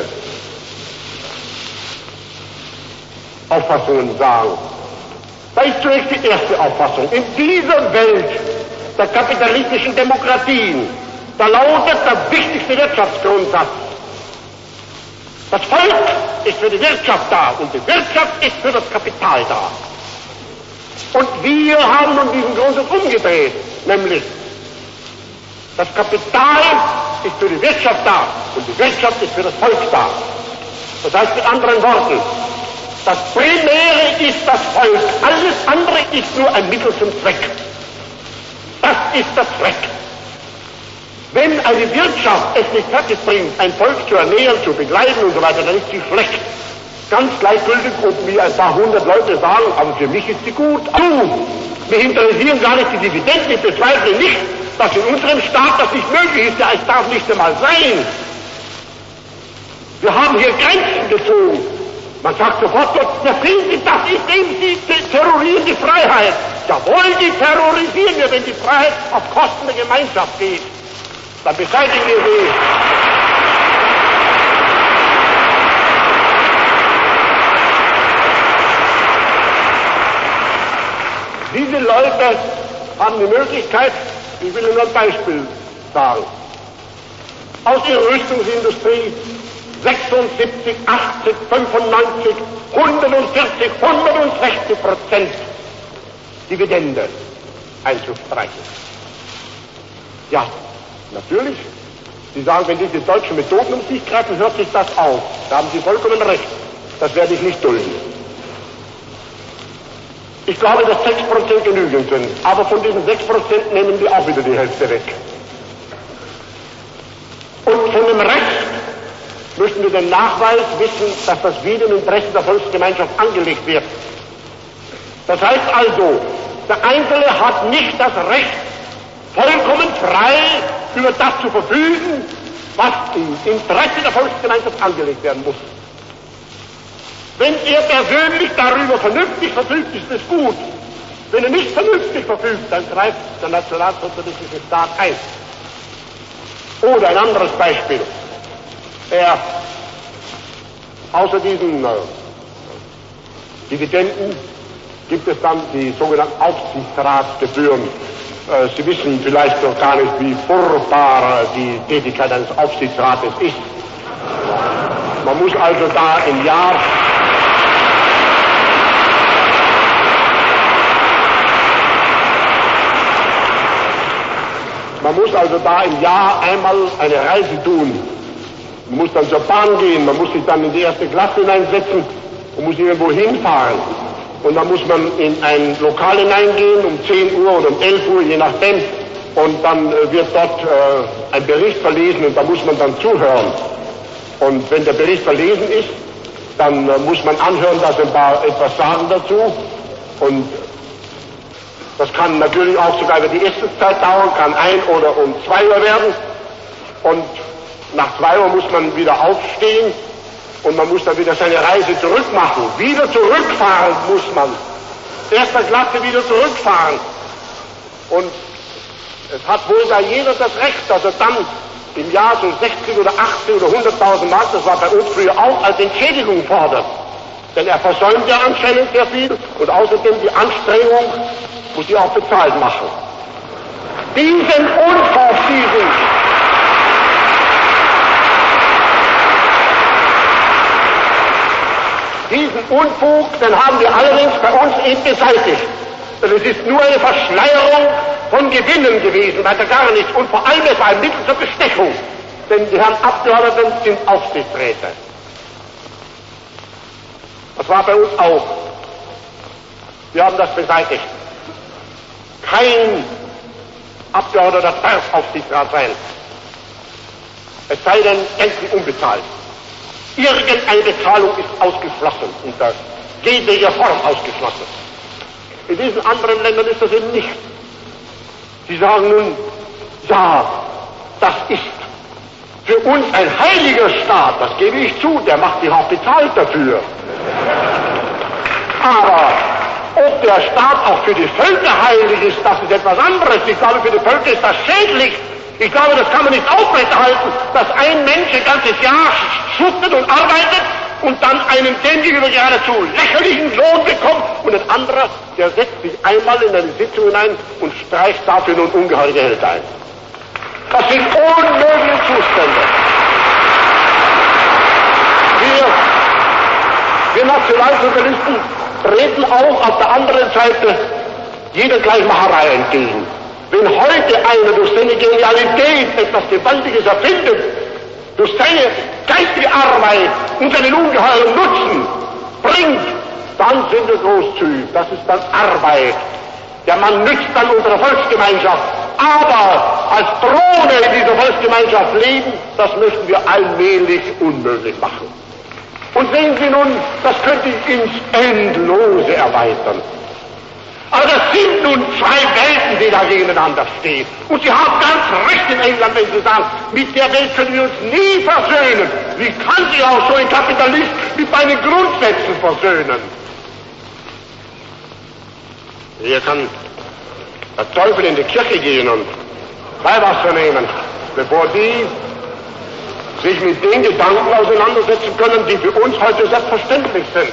Auffassungen sagen. Da ist zunächst die erste Auffassung. In dieser Welt der kapitalistischen Demokratien, da lautet der wichtigste Wirtschaftsgrundsatz: Das Volk ist für die Wirtschaft da und die Wirtschaft ist für das Kapital da. Und wir haben nun diesen Grundsatz umgedreht, nämlich das Kapital ist für die Wirtschaft da und die Wirtschaft ist für das Volk da. Das heißt mit anderen Worten, das Primäre ist das Volk, alles andere ist nur ein Mittel zum Zweck. Das ist der Zweck. Wenn eine Wirtschaft es nicht fertig bringt, ein Volk zu ernähren, zu begleiten und so weiter, dann ist sie schlecht. Ganz gleichgültig, ob mir ein paar hundert Leute sagen, aber für mich ist sie gut. Du, mich interessieren gar nicht die Dividenden, ich bezweifle nicht, dass in unserem Staat das nicht möglich ist, ja, es darf nicht einmal sein. Wir haben hier Grenzen gezogen. Man sagt sofort, ja, sehen Sie, das ist eben, Sie terrorisieren die Freiheit. Jawohl, die terrorisieren wir, wenn die Freiheit auf Kosten der Gemeinschaft geht. Dann beseitigen wir sie. Diese Leute haben die Möglichkeit, ich will Ihnen nur ein Beispiel sagen, aus ihrer Rüstungsindustrie sechsundsiebzig, achtzig, fünfundneunzig, hundertvierzig, hundertsechzig Prozent Dividende einzustreichen. Ja, natürlich. Sie sagen, wenn diese deutschen Methoden um sich greifen, hört sich das auf. Da haben Sie vollkommen recht. Das werde ich nicht dulden. Ich glaube, dass sechs Prozent genügend sind, aber von diesen sechs Prozent nehmen wir auch wieder die Hälfte weg. Und von dem Rest müssen wir den Nachweis wissen, dass das wieder im Interesse der Volksgemeinschaft angelegt wird. Das heißt also, der Einzelne hat nicht das Recht, vollkommen frei über das zu verfügen, was im Interesse der Volksgemeinschaft angelegt werden muss. Wenn er persönlich darüber vernünftig verfügt, ist es gut. Wenn er nicht vernünftig verfügt, dann greift der nationalsozialistische Staat ein. Oder ein anderes Beispiel. Er, außer diesen äh, Dividenden gibt es dann die sogenannten Aufsichtsratsgebühren. Äh, Sie wissen vielleicht noch gar nicht, wie furchtbar die Tätigkeit eines Aufsichtsrates ist. Man muss also da im Jahr Man muss also da im Jahr einmal eine Reise tun. Man muss dann zur Bahn gehen, man muss sich dann in die erste Klasse hineinsetzen und muss irgendwo hinfahren. Und dann muss man in ein Lokal hineingehen um zehn Uhr oder um elf Uhr, je nachdem. Und dann äh, wird dort äh, ein Bericht verlesen und da muss man dann zuhören. Und wenn der Bericht verlesen ist, dann äh, muss man anhören, dass ein paar etwas sagen dazu. Und das kann natürlich auch sogar über die Essenszeit dauern, kann ein oder um zwei Uhr werden. Und nach zwei Uhr muss man wieder aufstehen und man muss dann wieder seine Reise zurückmachen. Wieder zurückfahren muss man. Erster Klasse wieder zurückfahren. Und es hat wohl da jeder das Recht, dass er dann im Jahr so sechzig oder achtzig oder hunderttausend Mark, das war bei uns früher auch, als Entschädigung fordert. Denn er versäumt ja anscheinend sehr viel und außerdem die Anstrengung muss ich auch bezahlt machen. Diesen Unfug, diesen, diesen Unfug, den haben wir allerdings bei uns eben beseitigt. Denn es ist nur eine Verschleierung von Gewinnen gewesen, weiter gar nichts. Und vor allem, es war ein Mittel zur Bestechung. Denn die Herren Abgeordneten sind Aufsichtsräte. Das war bei uns auch. Wir haben das beseitigt. Kein Abgeordneter darf Aufsichtsrat sein. Es sei denn, gänzlich unbezahlt. Irgendeine Bezahlung ist ausgeschlossen, unter jeglicher Form ausgeschlossen. In diesen anderen Ländern ist das eben nicht. Sie sagen nun, ja, das ist für uns ein heiliger Staat, das gebe ich zu, der macht sich auch bezahlt dafür. Aber ob der Staat auch für die Völker heilig ist, das ist etwas anderes. Ich glaube, für die Völker ist das schädlich. Ich glaube, das kann man nicht aufrechterhalten, dass ein Mensch ein ganzes Jahr schuftet und arbeitet und dann einen dem gegenüber geradezu lächerlichen Lohn bekommt und ein anderer, der setzt sich einmal in eine Sitzung hinein und streicht dafür nun ungeheure Gehälter ein. Das sind unmögliche Zustände. Wir, wir Nationalsozialisten treten auch auf der anderen Seite jeder Gleichmacherei entgegen. Wenn heute einer durch seine Genialität etwas Gewaltiges erfindet, durch seine geistige Arbeit und seinen ungeheuren Nutzen bringt, dann sind wir großzügig. Das ist dann Arbeit. Der Mann nützt dann unserer Volksgemeinschaft. Aber als Drohne in dieser Volksgemeinschaft leben, das möchten wir allmählich unmöglich machen. Und sehen Sie nun, das könnte ich ins Endlose erweitern. Aber das sind nun zwei Welten, die da gegeneinander stehen. Und Sie haben ganz recht in England, wenn Sie sagen, mit der Welt können wir uns nie versöhnen. Wie kann sich auch so ein Kapitalist mit meinen Grundsätzen versöhnen? Hier kann der Teufel in die Kirche gehen und Weihwasser nehmen, bevor die sich mit den Gedanken auseinandersetzen können, die für uns heute selbstverständlich sind.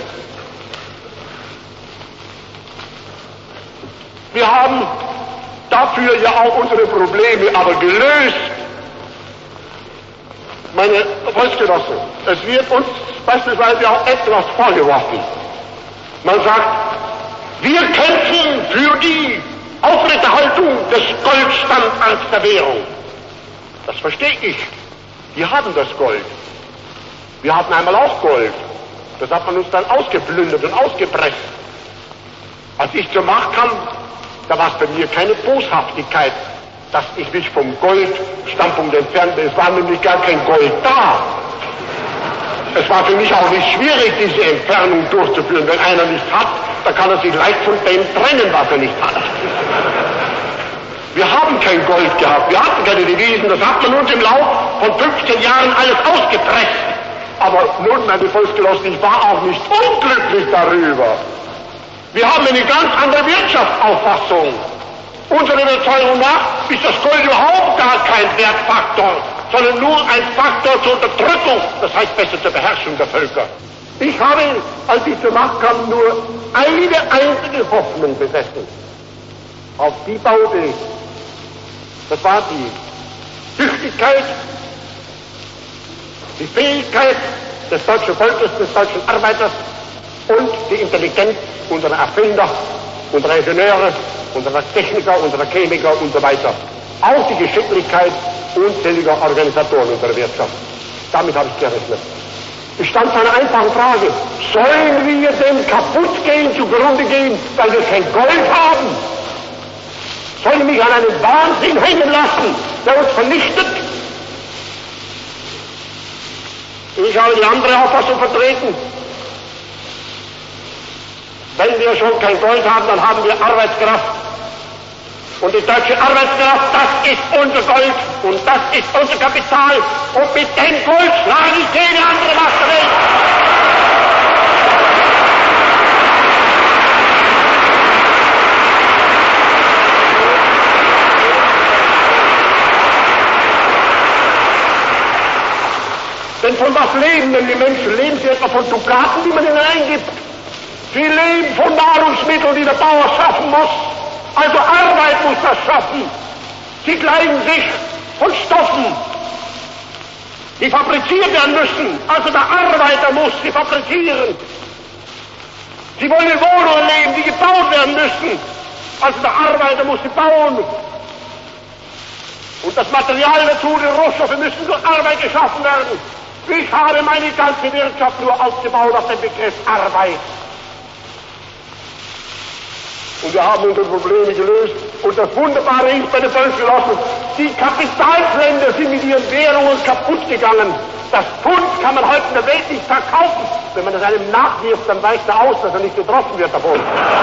Wir haben dafür ja auch unsere Probleme aber gelöst. Meine Volksgenossen, es wird uns beispielsweise auch etwas vorgeworfen. Man sagt, wir kämpfen für die Aufrechterhaltung des Goldstandards der Währung. Das verstehe ich. Wir haben das Gold. Wir hatten einmal auch Gold. Das hat man uns dann ausgeplündert und ausgepresst. Als ich zur Macht kam, da war es bei mir keine Boshaftigkeit, dass ich mich vom Goldstandpunkt entfernte. Es war nämlich gar kein Gold da. Es war für mich auch nicht schwierig, diese Entfernung durchzuführen. Wenn einer nichts hat, dann kann er sich leicht von dem trennen, was er nicht hat. Wir haben kein Gold gehabt, wir hatten keine Devisen, das hat man uns im Lauf von fünfzehn Jahren alles ausgepresst. Aber nun, meine Volksgenossen, ich war auch nicht unglücklich darüber. Wir haben eine ganz andere Wirtschaftsauffassung. Unserer Überzeugung nach ist das Gold überhaupt gar kein Wertfaktor, sondern nur ein Faktor zur Unterdrückung, das heißt besser zur Beherrschung der Völker. Ich habe, als ich zur Macht kam, nur eine einzige Hoffnung besessen. Auf die baute ich. Das war die Tüchtigkeit, die Fähigkeit des deutschen Volkes, des deutschen Arbeiters und die Intelligenz unserer Erfinder, unserer Ingenieure, unserer Techniker, unserer Chemiker und so weiter. Auch die Geschicklichkeit unzähliger Organisatoren unserer Wirtschaft. Damit habe ich gerechnet. Es stand vor einer einfachen Frage. Sollen wir denn kaputt gehen, zugrunde gehen, weil wir kein Gold haben? Sollen wir mich an einen Wahnsinn hängen lassen, der uns vernichtet? Ich habe die andere Auffassung vertreten. Wenn wir schon kein Gold haben, dann haben wir Arbeitskraft. Und die deutsche Arbeitskraft, das ist unser Gold und das ist unser Kapital. Und mit dem Gold schlage ich jede andere Macht der Welt. Denn von was leben denn die Menschen? Leben sie etwa von Dukaten, die man ihnen eingibt? Sie leben von Nahrungsmitteln, die der Bauer schaffen muss. Also Arbeit muss das schaffen. Sie kleiden sich von Stoffen, die fabriziert werden müssen. Also der Arbeiter muss sie fabrizieren. Sie wollen in Wohnungen leben, die gebaut werden müssen. Also der Arbeiter muss sie bauen. Und das Material dazu, die Rohstoffe müssen durch Arbeit geschaffen werden. Ich habe meine ganze Wirtschaft nur aufgebaut auf den Begriff Arbeit. Und wir haben unsere Probleme gelöst. Und das Wunderbare ist bei den Volksgenossen, die Kapitalsländer sind mit ihren Währungen kaputt gegangen. Das Pfund kann man heute in der Welt nicht verkaufen. Wenn man es einem nachwirft, dann weicht er aus, dass er nicht getroffen wird davon.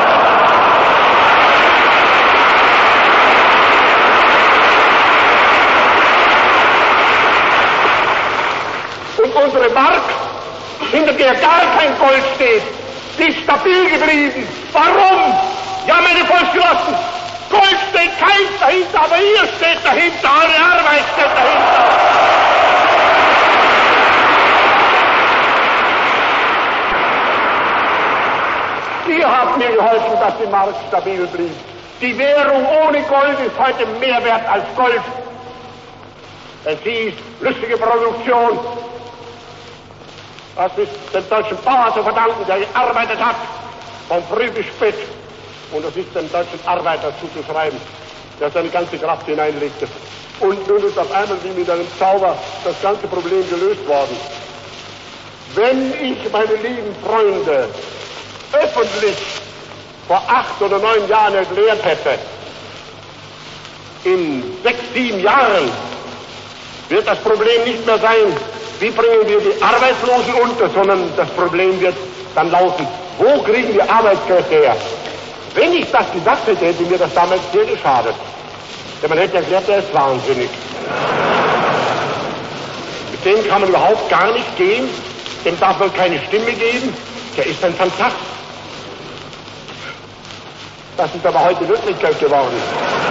Und unsere Mark, hinter der gar kein Gold steht, die ist stabil geblieben. Warum? Ja, meine Volksgenossen, Gold steht keins dahinter, aber ihr steht dahinter, eure Arbeit steht dahinter. Ihr habt mir geholfen, dass die Mark stabil blieb. Die Währung ohne Gold ist heute mehr wert als Gold. Es hieß flüssige Produktion. Das ist dem deutschen Bauer zu verdanken, der gearbeitet hat, von früh bis spät. Und das ist dem deutschen Arbeiter zuzuschreiben, der seine ganze Kraft hineinlegte. Und nun ist auf einmal wie mit einem Zauber das ganze Problem gelöst worden. Wenn ich, meine lieben Freunde, öffentlich vor acht oder neun Jahren erklärt hätte, in sechs, sieben Jahren wird das Problem nicht mehr sein, wie bringen wir die Arbeitslosen unter, sondern das Problem wird dann lauten, wo kriegen wir Arbeitskräfte her? Wenn ich das gesagt hätte, hätte mir das damals sehr geschadet. Denn man hätte erklärt, der ist wahnsinnig. Mit dem kann man überhaupt gar nicht gehen, dem darf man keine Stimme geben, der ist ein Phantast. Das ist aber heute Wirklichkeit geworden.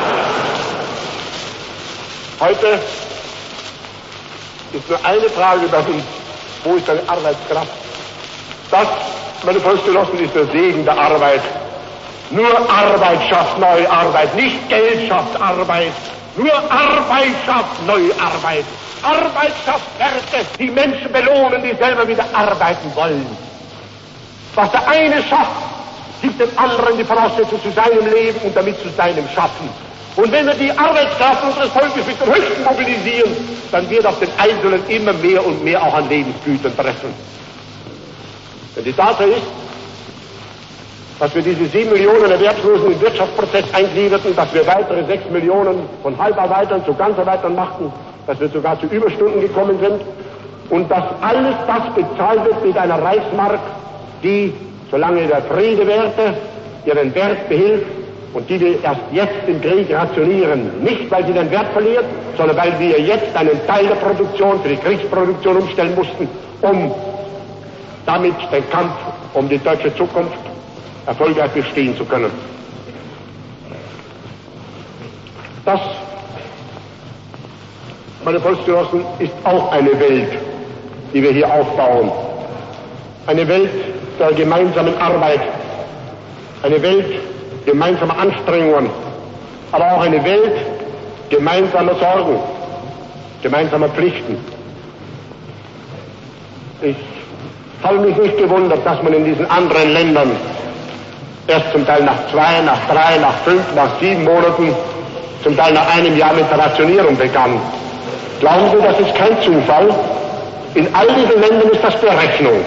Heute ist nur eine Frage bei uns, wo ist deine Arbeitskraft? Das, meine Volksgenossen, ist der Segen der Arbeit. Nur Arbeit schafft neue Arbeit, nicht Geld schafft Arbeit. Nur Arbeit schafft neue Arbeit. Arbeit schafft Werte, die Menschen belohnen, die selber wieder arbeiten wollen. Was der eine schafft, gibt dem anderen die Voraussetzung zu seinem Leben und damit zu seinem Schaffen. Und wenn wir die Arbeitskraft unseres Volkes mit den Höchsten mobilisieren, dann wird auf den Einzelnen immer mehr und mehr auch an Lebensgütern treffen. Denn die Tatsache ist, dass wir diese sieben Millionen Erwerbslosen im Wirtschaftsprozess eingliederten, dass wir weitere sechs Millionen von Halbarbeitern zu Ganzarbeitern machten, dass wir sogar zu Überstunden gekommen sind und dass alles das bezahlt wird mit einer Reichsmark, die, solange der Friede währte, ihren Wert behält und die wir erst jetzt im Krieg rationieren. Nicht, weil sie den Wert verliert, sondern weil wir jetzt einen Teil der Produktion für die Kriegsproduktion umstellen mussten, um damit den Kampf um die deutsche Zukunft erfolgreich bestehen zu können. Das, meine Volksgenossen, ist auch eine Welt, die wir hier aufbauen. Eine Welt der gemeinsamen Arbeit, eine Welt gemeinsamer Anstrengungen, aber auch eine Welt gemeinsamer Sorgen, gemeinsamer Pflichten. Ich habe mich nicht gewundert, dass man in diesen anderen Ländern erst zum Teil nach zwei, nach drei, nach fünf, nach sieben Monaten, zum Teil nach einem Jahr mit der Rationierung begann. Glauben Sie, das ist kein Zufall? In all diesen Ländern ist das Berechnung.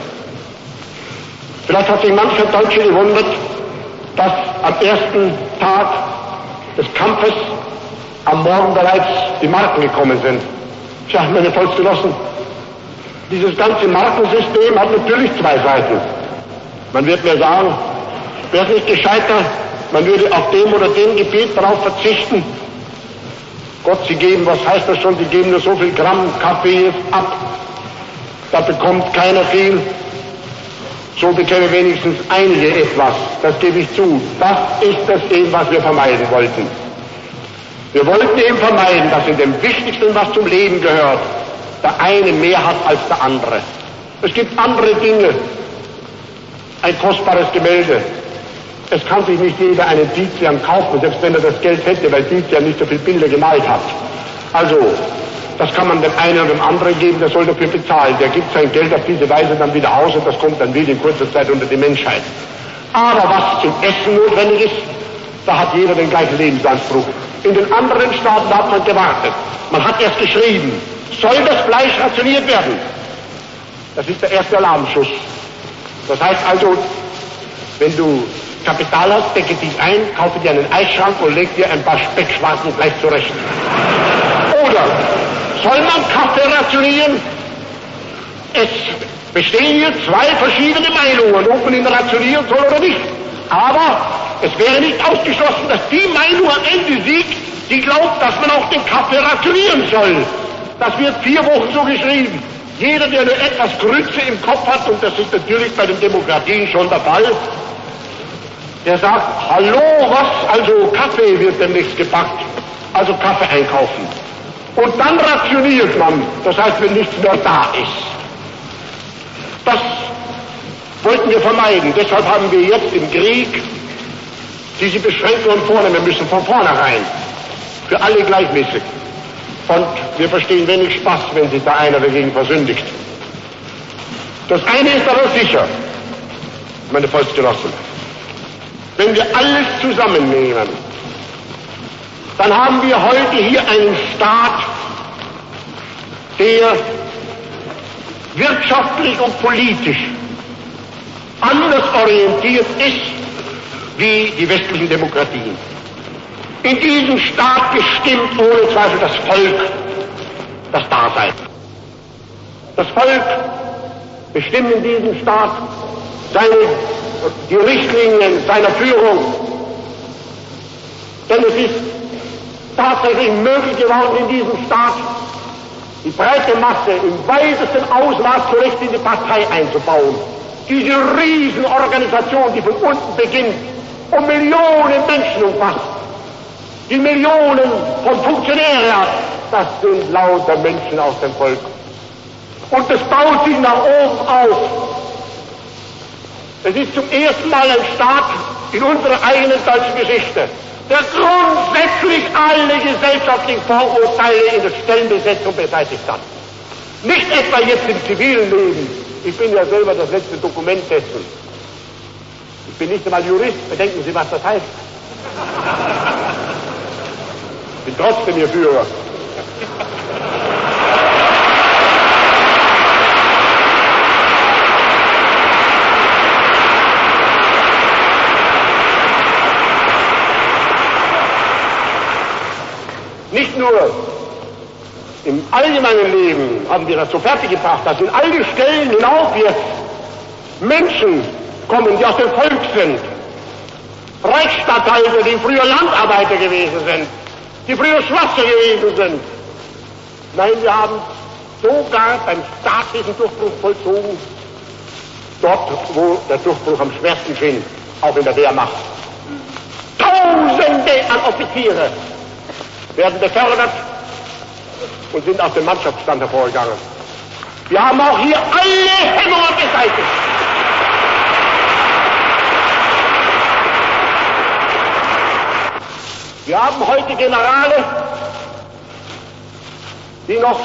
Vielleicht hat sich mancher Deutsche gewundert, dass am ersten Tag des Kampfes am Morgen bereits die Marken gekommen sind. Tja, meine Volksgenossen, dieses ganze Markensystem hat natürlich zwei Seiten. Man wird mir sagen, wäre es nicht gescheiter, man würde auf dem oder dem Gebiet darauf verzichten. Gott, Sie geben, was heißt das schon, Sie geben nur so viel Gramm Kaffee ab, da bekommt keiner viel. So bekäme wenigstens einige etwas, das gebe ich zu. Das ist das eben, was wir vermeiden wollten. Wir wollten eben vermeiden, dass in dem Wichtigsten, was zum Leben gehört, der eine mehr hat als der andere. Es gibt andere Dinge. Ein kostbares Gemälde. Es kann sich nicht jeder einen Tizian kaufen, selbst wenn er das Geld hätte, weil Tizian nicht so viele Bilder gemalt hat. Also, das kann man dem einen oder dem anderen geben, der soll dafür bezahlen. Der gibt sein Geld auf diese Weise dann wieder aus und das kommt dann wieder in kurzer Zeit unter die Menschheit. Aber was zum Essen notwendig ist, da hat jeder den gleichen Lebensanspruch. In den anderen Staaten hat man gewartet. Man hat erst geschrieben, soll das Fleisch rationiert werden? Das ist der erste Alarmschuss. Das heißt also, wenn du Kapital hast, decke dich ein, kaufe dir einen Eisschrank und leg dir ein paar Speckschwarzen gleich zurecht. Oder soll man Kaffee rationieren? Es bestehen hier zwei verschiedene Meinungen, ob man ihn rationieren soll oder nicht. Aber es wäre nicht ausgeschlossen, dass die Meinung am Ende siegt, die glaubt, dass man auch den Kaffee rationieren soll. Das wird vier Wochen so geschrieben. Jeder, der nur etwas Grütze im Kopf hat, und das ist natürlich bei den Demokratien schon der Fall, der sagt, hallo, was? Also Kaffee wird demnächst gepackt. Also Kaffee einkaufen. Und dann rationiert man. Das heißt, wenn nichts mehr da ist. Das wollten wir vermeiden. Deshalb haben wir jetzt im Krieg diese Beschränkungen vornehmen müssen von vornherein. Für alle gleichmäßig. Und wir verstehen wenig Spaß, wenn sich da einer dagegen versündigt. Das eine ist aber sicher, meine Volksgenossen. Wenn wir alles zusammennehmen, dann haben wir heute hier einen Staat, der wirtschaftlich und politisch anders orientiert ist wie die westlichen Demokratien. In diesem Staat bestimmt ohne Zweifel das Volk das Dasein. Das Volk bestimmt in diesem Staat seine, die Richtlinien seiner Führung. Denn es ist tatsächlich möglich geworden, in diesem Staat die breite Masse im weitesten Ausmaß zurecht in die Partei einzubauen. Diese Riesenorganisation, die von unten beginnt und Millionen Menschen umfasst. Die Millionen von Funktionären hat, das sind lauter Menschen aus dem Volk. Und es baut sich nach oben auf. Es ist zum ersten Mal ein Staat in unserer eigenen deutschen Geschichte, der grundsätzlich alle gesellschaftlichen Vorurteile in der Stellenbesetzung beseitigt hat. Nicht etwa jetzt im zivilen Leben. Ich bin ja selber das letzte Dokument dessen. Ich bin nicht einmal Jurist. Bedenken Sie, was das heißt. Ich bin trotzdem Ihr Führer. nur im allgemeinen Leben haben wir das so fertiggebracht, dass in all die Stellen hinauf jetzt Menschen kommen, die aus dem Volk sind. Reichsstatthalter, die früher Landarbeiter gewesen sind, die früher Schlosser gewesen sind. Nein, wir haben sogar beim staatlichen Durchbruch vollzogen, dort, wo der Durchbruch am schwersten schien, auch in der Wehrmacht. Tausende an Offiziere werden befördert und sind aus dem Mannschaftsstand hervorgegangen. Wir haben auch hier alle Hemmungen beseitigt. Wir haben heute Generale, die noch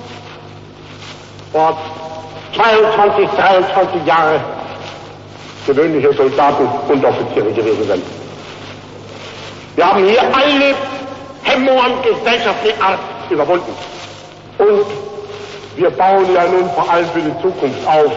vor zweiundzwanzig, dreiundzwanzig Jahren gewöhnliche Soldaten und Offiziere gewesen sind. Wir haben hier alle Hemmungen gesellschaftlicher Art überwunden. Und wir bauen ja nun vor allem für die Zukunft auf.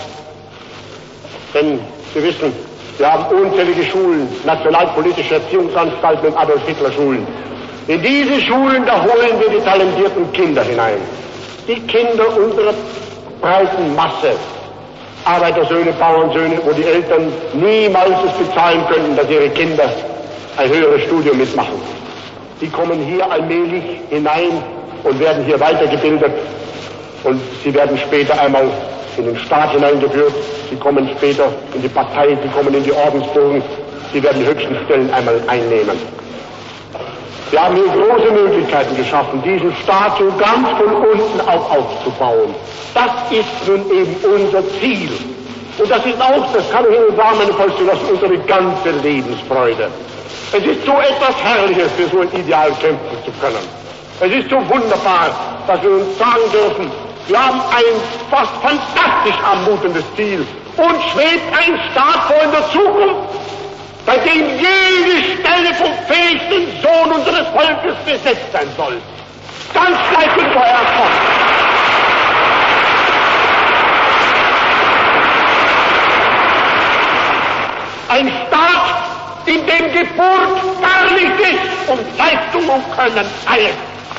Denn Sie wissen, wir haben unzählige Schulen, nationalpolitische Erziehungsanstalten und Adolf-Hitler-Schulen. In diese Schulen, da holen wir die talentierten Kinder hinein. Die Kinder unserer breiten Masse. Arbeitersöhne, Bauernsöhne, wo die Eltern niemals es bezahlen könnten, dass ihre Kinder ein höheres Studium mitmachen. Die kommen hier allmählich hinein und werden hier weitergebildet. Und sie werden später einmal in den Staat hineingeführt. Sie kommen später in die Partei, sie kommen in die Ordensbürgen. Sie werden die höchsten Stellen einmal einnehmen. Wir haben hier große Möglichkeiten geschaffen, diesen Staat so ganz von unten auf aufzubauen. Das ist nun eben unser Ziel. Und das ist auch, das kann ich Ihnen sagen, meine Volksgenossen, unsere ganze Lebensfreude. Es ist so etwas Herrliches, für so ein Ideal kämpfen zu können. Es ist so wunderbar, dass wir uns sagen dürfen, wir haben ein fast fantastisch anmutendes Ziel. Uns schwebt ein Staat vor in der Zukunft, bei dem jede Stelle vom fähigsten Sohn unseres Volkes besetzt sein soll. Ganz gleich wie vorher kommt. Ein Staat, in dem Geburt gar nicht ist und Leistung und Können alles.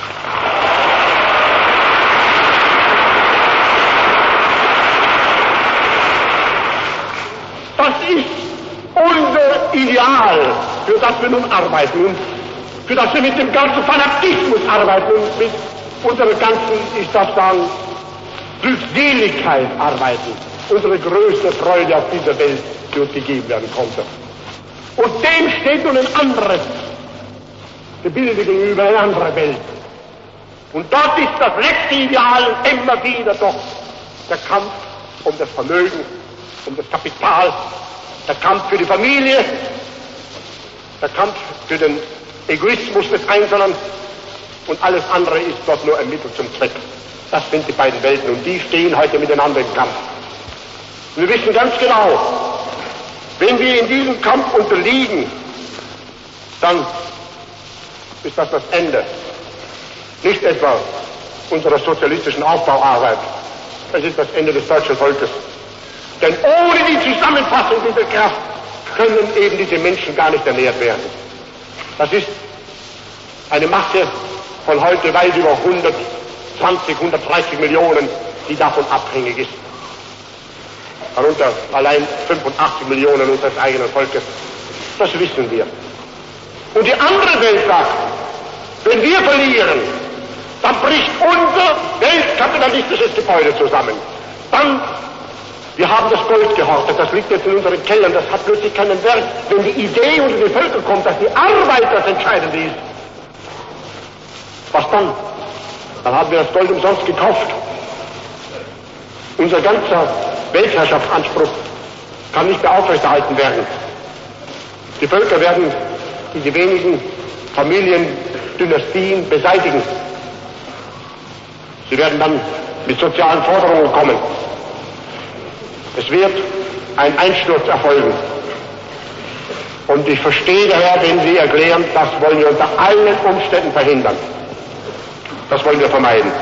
Das ist unser Ideal, für das wir nun arbeiten und für das wir mit dem ganzen Fanatismus arbeiten und mit unserer ganzen, ich darf sagen, Glückseligkeit arbeiten. Unsere größte Freude auf dieser Welt, die uns gegeben werden konnte. Und dem steht nun ein anderes Gebilde gegenüber, eine andere Welt. Und dort ist das letzte Ideal immer wieder doch der Kampf um das Vermögen, um das Kapital, der Kampf für die Familie, der Kampf für den Egoismus des Einzelnen und alles andere ist dort nur ein Mittel zum Zweck. Das sind die beiden Welten und die stehen heute miteinander im Kampf. Und wir wissen ganz genau, wenn wir in diesem Kampf unterliegen, dann ist das das Ende. Nicht etwa unserer sozialistischen Aufbauarbeit, es ist das Ende des deutschen Volkes. Denn ohne die Zusammenfassung dieser Kraft können eben diese Menschen gar nicht ernährt werden. Das ist eine Masse von heute weit über hundertzwanzig, hundertdreißig Millionen, die davon abhängig ist. Darunter allein fünfundachtzig Millionen unseres eigenen Volkes. Das wissen wir. Und die andere Welt sagt, wenn wir verlieren, dann bricht unser weltkapitalistisches Gebäude zusammen. Dann, wir haben das Gold gehortet, das liegt jetzt in unseren Kellern, das hat plötzlich keinen Wert. Wenn die Idee unter die Völker kommt, dass die Arbeit das Entscheidende ist, was dann? Dann haben wir das Gold umsonst gekauft. Unser ganzer Weltherrschaftsanspruch kann nicht mehr aufrechterhalten werden. Die Völker werden diese wenigen Familiendynastien beseitigen. Sie werden dann mit sozialen Forderungen kommen. Es wird ein Einsturz erfolgen. Und ich verstehe daher, wenn Sie erklären, das wollen wir unter allen Umständen verhindern. Das wollen wir vermeiden.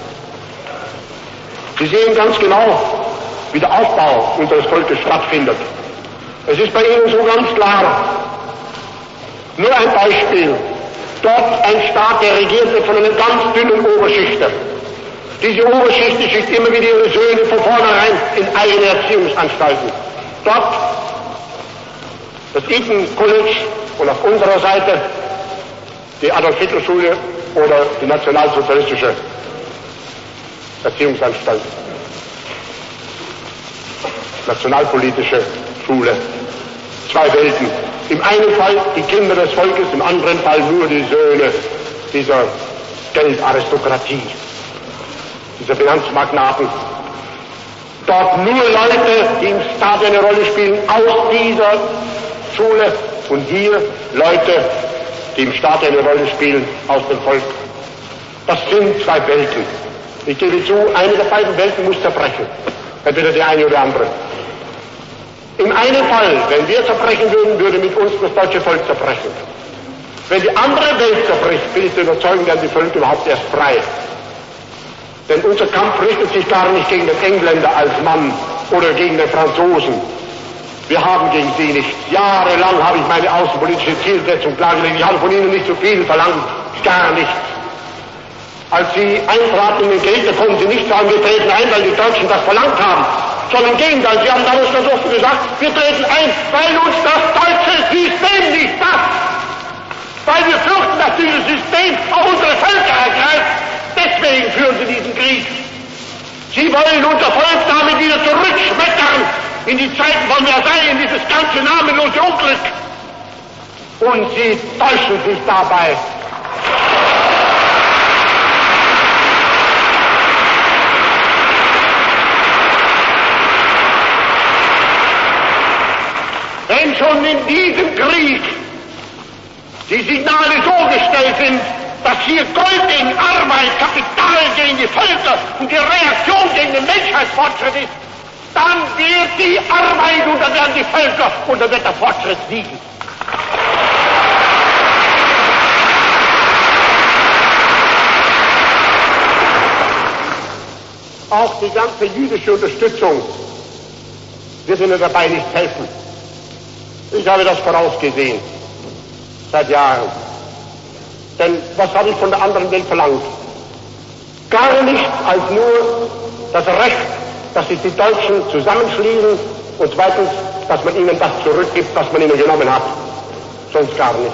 Sie sehen ganz genau, wie der Aufbau unseres Volkes stattfindet. Es ist bei Ihnen so ganz klar. Nur ein Beispiel. Dort ein Staat, der regiert wird von einer ganz dünnen Oberschicht. Diese Oberschicht schickt immer wieder ihre Söhne von vornherein in eigene Erziehungsanstalten. Dort das Eton College und auf unserer Seite die Adolf-Hitler-Schule oder die nationalsozialistische Erziehungsanstalt. Nationalpolitische Schule. Zwei Welten. Im einen Fall die Kinder des Volkes, im anderen Fall nur die Söhne dieser Geldaristokratie, dieser Finanzmagnaten. Dort nur Leute, die im Staat eine Rolle spielen, aus dieser Schule, und hier Leute, die im Staat eine Rolle spielen, aus dem Volk. Das sind zwei Welten. Ich gebe zu, eine der beiden Welten muss zerbrechen. Entweder die eine oder die andere. Im einen Fall, wenn wir zerbrechen würden, würde mit uns das deutsche Volk zerbrechen. Wenn die andere Welt zerbricht, bin ich zu überzeugen, werden die Völker überhaupt erst frei. Denn unser Kampf richtet sich gar nicht gegen den Engländer als Mann oder gegen den Franzosen. Wir haben gegen sie nichts. Jahrelang habe ich meine außenpolitische Zielsetzung klargelegt. Ich habe von ihnen nicht so viel verlangt, gar nichts. Als sie eintraten in den Krieg, da konnten sie nicht sagen, wir treten ein, weil die Deutschen das verlangt haben. Sondern im Gegenteil, sie haben damals ganz oft gesagt, wir treten ein, weil uns das deutsche System nicht passt. Weil wir fürchten, dass dieses System auch unsere Völker ergreift. Deswegen führen sie diesen Krieg. Sie wollen unser Volk damit wieder zurückschmettern in die Zeiten von Versailles, in dieses ganze namenlose Unglück. Und sie täuschen sich dabei. Wenn schon in diesem Krieg die Signale so gestellt sind, dass hier Gold gegen Arbeit, Kapital gegen die Völker und die Reaktion gegen den Menschheitsfortschritt ist, dann wird die Arbeit und dann werden die Völker und dann wird der Fortschritt siegen. Auch die ganze jüdische Unterstützung wird Ihnen dabei nicht helfen. Ich habe das vorausgesehen, seit Jahren. Denn was habe ich von der anderen Welt verlangt? Gar nichts als nur das Recht, dass sich die Deutschen zusammenschließen, und zweitens, dass man ihnen das zurückgibt, was man ihnen genommen hat. Sonst gar nicht.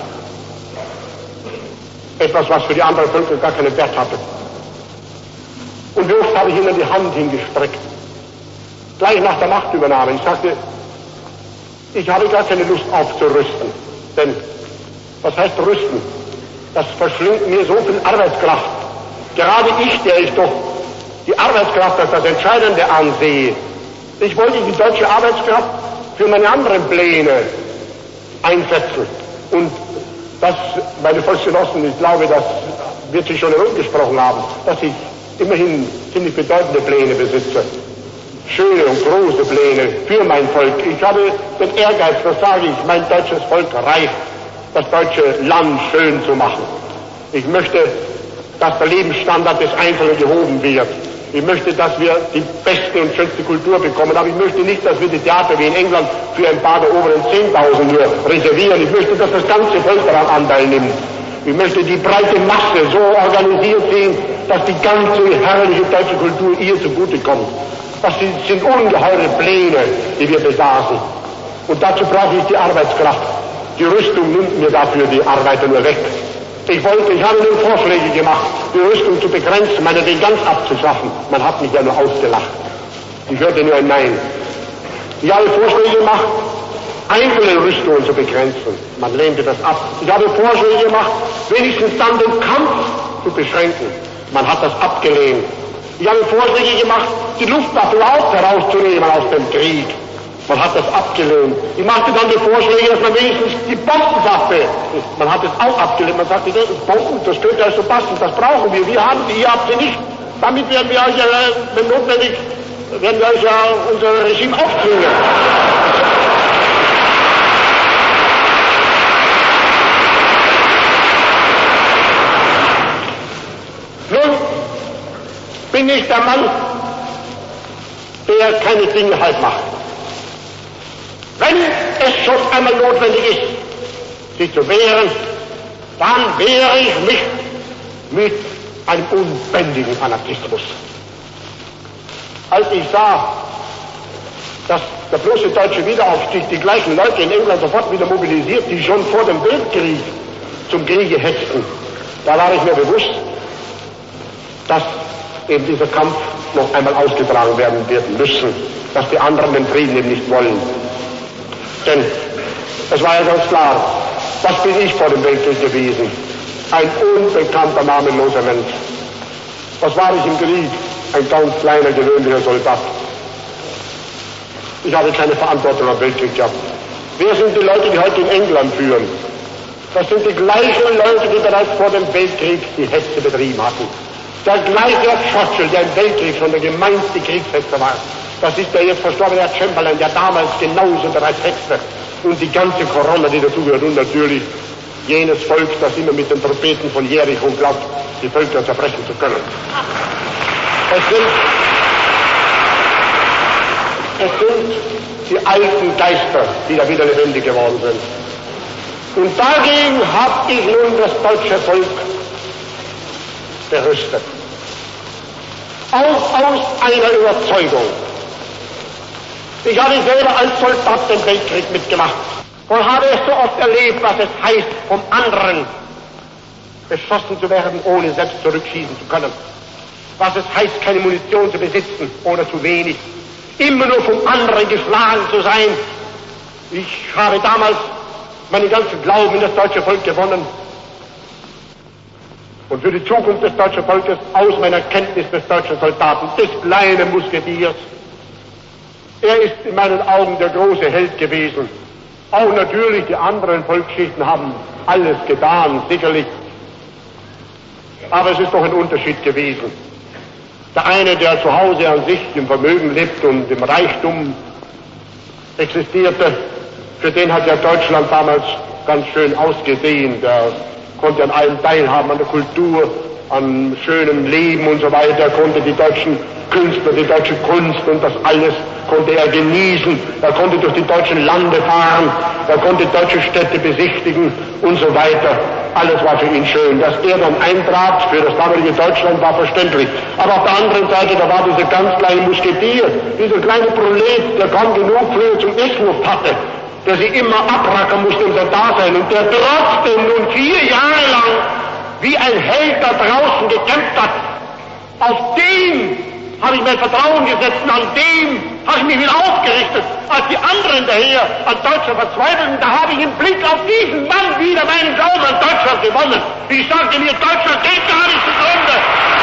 Etwas, was für die anderen Völker gar keinen Wert hatte. Und wie oft habe ich ihnen die Hand hingestreckt. Gleich nach der Machtübernahme. Ich sagte, ich habe gar keine Lust aufzurüsten. Denn, was heißt rüsten? Das verschlingt mir so viel Arbeitskraft. Gerade ich, der ich doch die Arbeitskraft als das Entscheidende ansehe. Ich wollte die deutsche Arbeitskraft für meine anderen Pläne einsetzen. Und das, meine Volksgenossen, ich glaube, das wird sich schon herumgesprochen haben, dass ich immerhin ziemlich bedeutende Pläne besitze. Schöne und große Pläne für mein Volk. Ich habe den Ehrgeiz, das sage ich, mein deutsches Volk reicht, das deutsche Land schön zu machen. Ich möchte, dass der Lebensstandard des Einzelnen gehoben wird. Ich möchte, dass wir die beste und schönste Kultur bekommen, aber ich möchte nicht, dass wir die Theater wie in England für ein paar der oberen zehntausend nur reservieren. Ich möchte, dass das ganze Volk daran Anteil nimmt. Ich möchte die breite Masse so organisiert sehen, dass die ganze herrliche deutsche Kultur ihr zugute kommt. Das sind ungeheure Pläne, die wir besaßen. Und dazu brauche ich die Arbeitskraft. Die Rüstung nimmt mir dafür die Arbeiter nur weg. Ich wollte, ich habe nur Vorschläge gemacht, die Rüstung zu begrenzen, meinetwegen ganz abzuschaffen. Man hat mich ja nur ausgelacht. Ich hörte nur ein Nein. Ich habe Vorschläge gemacht, einzelne Rüstungen zu begrenzen. Man lehnte das ab. Ich habe Vorschläge gemacht, wenigstens dann den Kampf zu beschränken. Man hat das abgelehnt. Ich habe Vorschläge gemacht, die Luftwaffe überhaupt herauszunehmen aus dem Krieg. Man hat das abgelehnt. Ich machte dann die Vorschläge, dass man wenigstens die Bombenwaffe, man hat es auch abgelehnt. Man sagte, Bomben, das könnte also passen, das brauchen wir. Wir haben die, ihr habt sie nicht. Damit werden wir euch ja, wenn notwendig, werden wir euch ja unser Regime aufzwingen. Nun bin ich der Mann, der keine Dinge halb macht. Wenn es schon einmal notwendig ist, sich zu wehren, dann wehre ich mich mit einem unbändigen Fanatismus. Als ich sah, dass der bloße deutsche Wiederaufstieg die gleichen Leute in England sofort wieder mobilisiert, die schon vor dem Weltkrieg zum Kriege hetzten, da war ich mir bewusst, dass eben dieser Kampf noch einmal ausgetragen werden wird müssen, dass die anderen den Frieden eben nicht wollen. Denn es war ja ganz klar, was bin ich vor dem Weltkrieg gewesen? Ein unbekannter, namenloser Mensch. Was war ich im Krieg? Ein ganz kleiner, gewöhnlicher Soldat. Ich habe keine Verantwortung am Weltkrieg gehabt. Wer sind die Leute, die heute in England führen? Das sind die gleichen Leute, die bereits vor dem Weltkrieg die Hetze betrieben hatten. Der gleiche Churchill, der im Weltkrieg schon der gemeinste Kriegshetzer war. Das ist der jetzt verstorbene Chamberlain, der damals genauso bereits hetzte. Und die ganze Korona, die dazugehört. Und natürlich jenes Volk, das immer mit den Trompeten von Jericho glaubt, die Völker zerbrechen zu können. Es sind, es sind die alten Geister, die da wieder lebendig geworden sind. Und dagegen habe ich nun das deutsche Volk gerüstet. Auch aus einer Überzeugung. Ich habe selber als Soldat den Weltkrieg mitgemacht und habe es so oft erlebt, was es heißt, vom anderen beschossen zu werden, ohne selbst zurückschießen zu können. Was es heißt, keine Munition zu besitzen oder zu wenig. Immer nur vom anderen geschlagen zu sein. Ich habe damals meinen ganzen Glauben in das deutsche Volk gewonnen. Und für die Zukunft des deutschen Volkes aus meiner Kenntnis des deutschen Soldaten, des kleinen Musketiers. Er ist in meinen Augen der große Held gewesen. Auch natürlich die anderen Volksschichten haben alles getan, sicherlich. Aber es ist doch ein Unterschied gewesen. Der eine, der zu Hause an sich im Vermögen lebt und im Reichtum existierte, für den hat ja Deutschland damals ganz schön ausgesehen. Der konnte an allem teilhaben, an der Kultur, an schönem Leben und so weiter, konnte die deutschen Künstler, die deutsche Kunst und das alles konnte er genießen. Er konnte durch die deutschen Lande fahren, er konnte deutsche Städte besichtigen und so weiter. Alles war für ihn schön. Dass er dann eintrat für das damalige Deutschland, war verständlich. Aber auf der anderen Seite, da war dieser ganz kleine Musketier, dieser kleine Prolet, der kaum genug früher zum Essen hatte, der sich immer abrackern musste um sein Dasein und der trotzdem nun vier Jahre lang wie ein Held da draußen gekämpft hat. Auf den habe ich mein Vertrauen gesetzt und an dem habe ich mich wieder aufgerichtet, als die anderen daher an Deutschland verzweifelten. Da habe ich im Blick auf diesen Mann wieder meinen Glauben an Deutschland gewonnen. Ich sagte mir, Deutschland geht gar nicht zugrunde.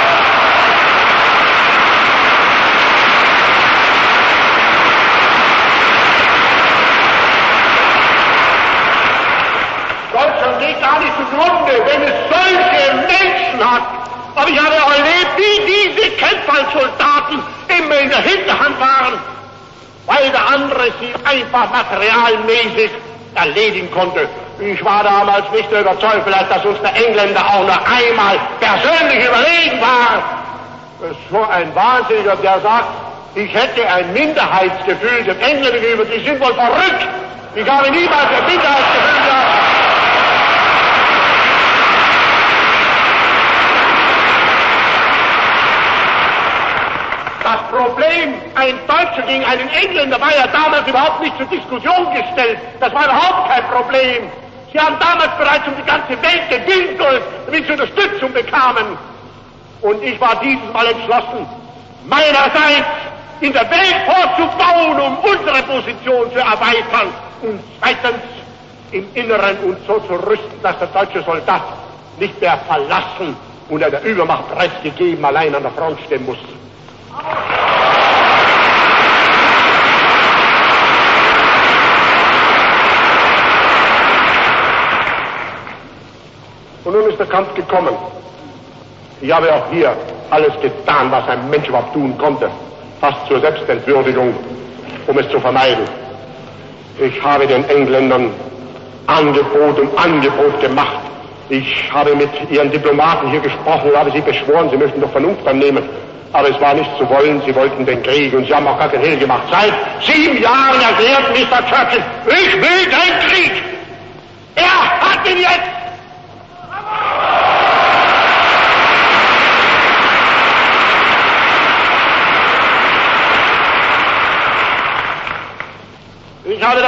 Deutschland geht gar nicht zugrunde, wenn es solche Menschen hat. Aber ich habe auch erlebt, wie diese Kämpfersoldaten immer in der Hinterhand waren, weil der andere sie einfach materialmäßig erledigen konnte. Ich war damals nicht so überzeugt, vielleicht, dass uns der Engländer auch noch einmal persönlich überlegen war. Das ist so ein Wahnsinniger, der sagt, ich hätte ein Minderheitsgefühl den Engländern gegenüber, die sind wohl verrückt. Ich habe niemals ein Minderheitsgefühl gehabt. Das Problem, ein Deutscher gegen einen Engländer, war ja damals überhaupt nicht zur Diskussion gestellt. Das war überhaupt kein Problem. Sie haben damals bereits um die ganze Welt gewinkelt, damit sie Unterstützung bekamen. Und ich war dieses Mal entschlossen, meinerseits in der Welt vorzubauen, um unsere Position zu erweitern. Und zweitens im Inneren uns so zu rüsten, dass der deutsche Soldat nicht mehr verlassen und einer Übermacht preisgegeben allein an der Front stehen muss. Und nun ist der Kampf gekommen. Ich habe auch hier alles getan, was ein Mensch überhaupt tun konnte, fast zur Selbstentwürdigung, um es zu vermeiden. Ich habe den Engländern Angebot um Angebot gemacht. Ich habe mit ihren Diplomaten hier gesprochen und habe sie beschworen, sie möchten doch Vernunft annehmen. Aber es war nicht zu wollen, sie wollten den Krieg und sie haben auch gar keinen Hehl gemacht. Seit sieben Jahren erklärt Mister Churchill, ich will keinen Krieg. Er hat ihn jetzt.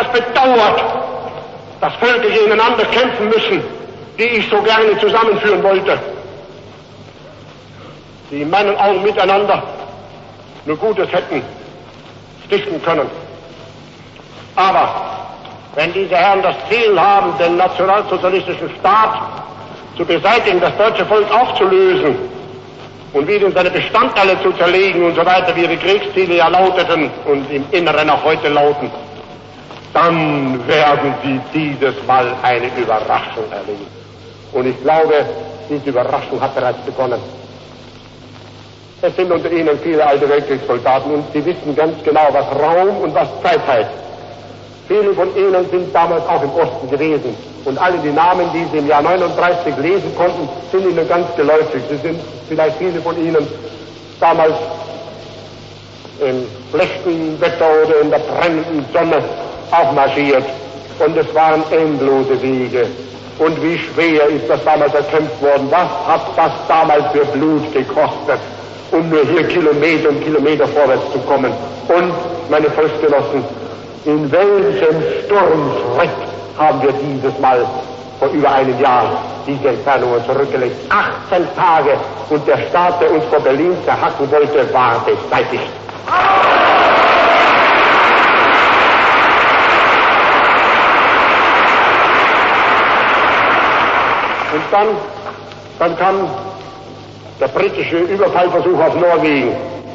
es bedauert, dass Völker gegeneinander kämpfen müssen, die ich so gerne zusammenführen wollte, die in meinen Augen miteinander nur Gutes hätten stiften können. Aber wenn diese Herren das Ziel haben, den nationalsozialistischen Staat zu beseitigen, das deutsche Volk aufzulösen und wieder in seine Bestandteile zu zerlegen und so weiter, wie ihre Kriegsziele ja lauteten und im Inneren auch heute lauten, dann werden sie dieses Mal eine Überraschung erleben. Und ich glaube, diese Überraschung hat bereits begonnen. Es sind unter Ihnen viele alte Weltkriegssoldaten und Sie wissen ganz genau, was Raum und was Zeit heißt. Viele von Ihnen sind damals auch im Osten gewesen. Und alle die Namen, die Sie im Jahr neununddreißig lesen konnten, sind Ihnen ganz geläufig. Sie sind vielleicht viele von Ihnen damals im schlechten Wetter oder in der brennenden Sonne auch marschiert. Und es waren endlose Wege. Und wie schwer ist das damals erkämpft worden? Was hat das damals für Blut gekostet, um nur hier Kilometer und Kilometer vorwärts zu kommen? Und, meine Volksgenossen, in welchem Sturmschritt haben wir dieses Mal vor über einem Jahr diese Entfernungen zurückgelegt? achtzehn Tage und der Staat, der uns vor Berlin zerhacken wollte, war beseitigt. Und dann, dann kam der britische Überfallversuch auf Norwegen.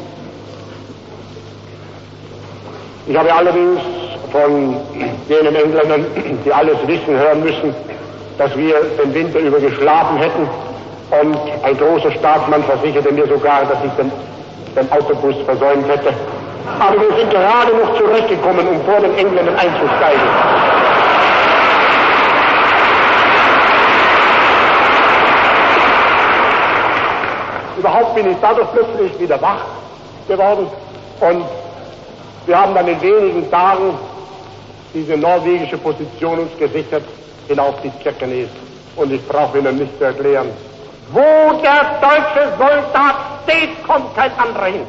Ich habe allerdings von jenen Engländern, die alles wissen, hören müssen, dass wir den Winter über geschlafen hätten. Und ein großer Staatsmann versicherte mir sogar, dass ich den, den Autobus versäumt hätte. Aber wir sind gerade noch zurückgekommen, um vor den Engländern einzusteigen. Überhaupt bin ich dadurch plötzlich wieder wach geworden und wir haben dann in wenigen Tagen diese norwegische Position uns gesichert hinauf bis Kirkenes. Und ich brauche Ihnen nicht zu erklären, wo der deutsche Soldat steht, kommt kein anderer hin.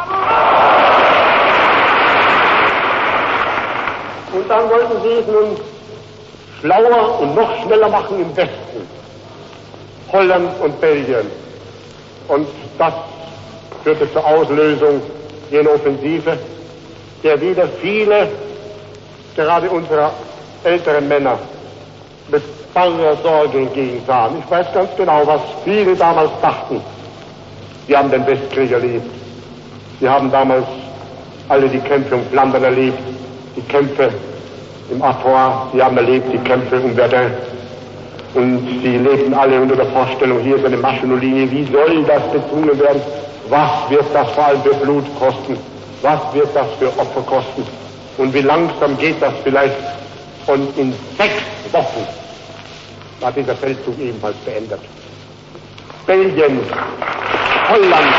Und dann wollten sie es nun schlauer und noch schneller machen im Westen, Holland und Belgien. Und das führte zur Auslösung jener Offensive, der wieder viele, gerade unserer älteren Männer, mit banger Sorge entgegensahen. Ich weiß ganz genau, was viele damals dachten. Sie haben den Westkrieg erlebt. Sie haben damals alle die Kämpfe um Flandern erlebt, die Kämpfe im Artois, sie haben erlebt die Kämpfe um Verdun. Und sie lebten alle unter der Vorstellung, hier ist eine Maschenolinie, wie soll das bezwungen werden? Was wird das vor allem für Blut kosten? Was wird das für Opfer kosten? Und wie langsam geht das vielleicht? Und in sechs Wochen war dieser Feldzug ebenfalls beendet. Belgien, Holland,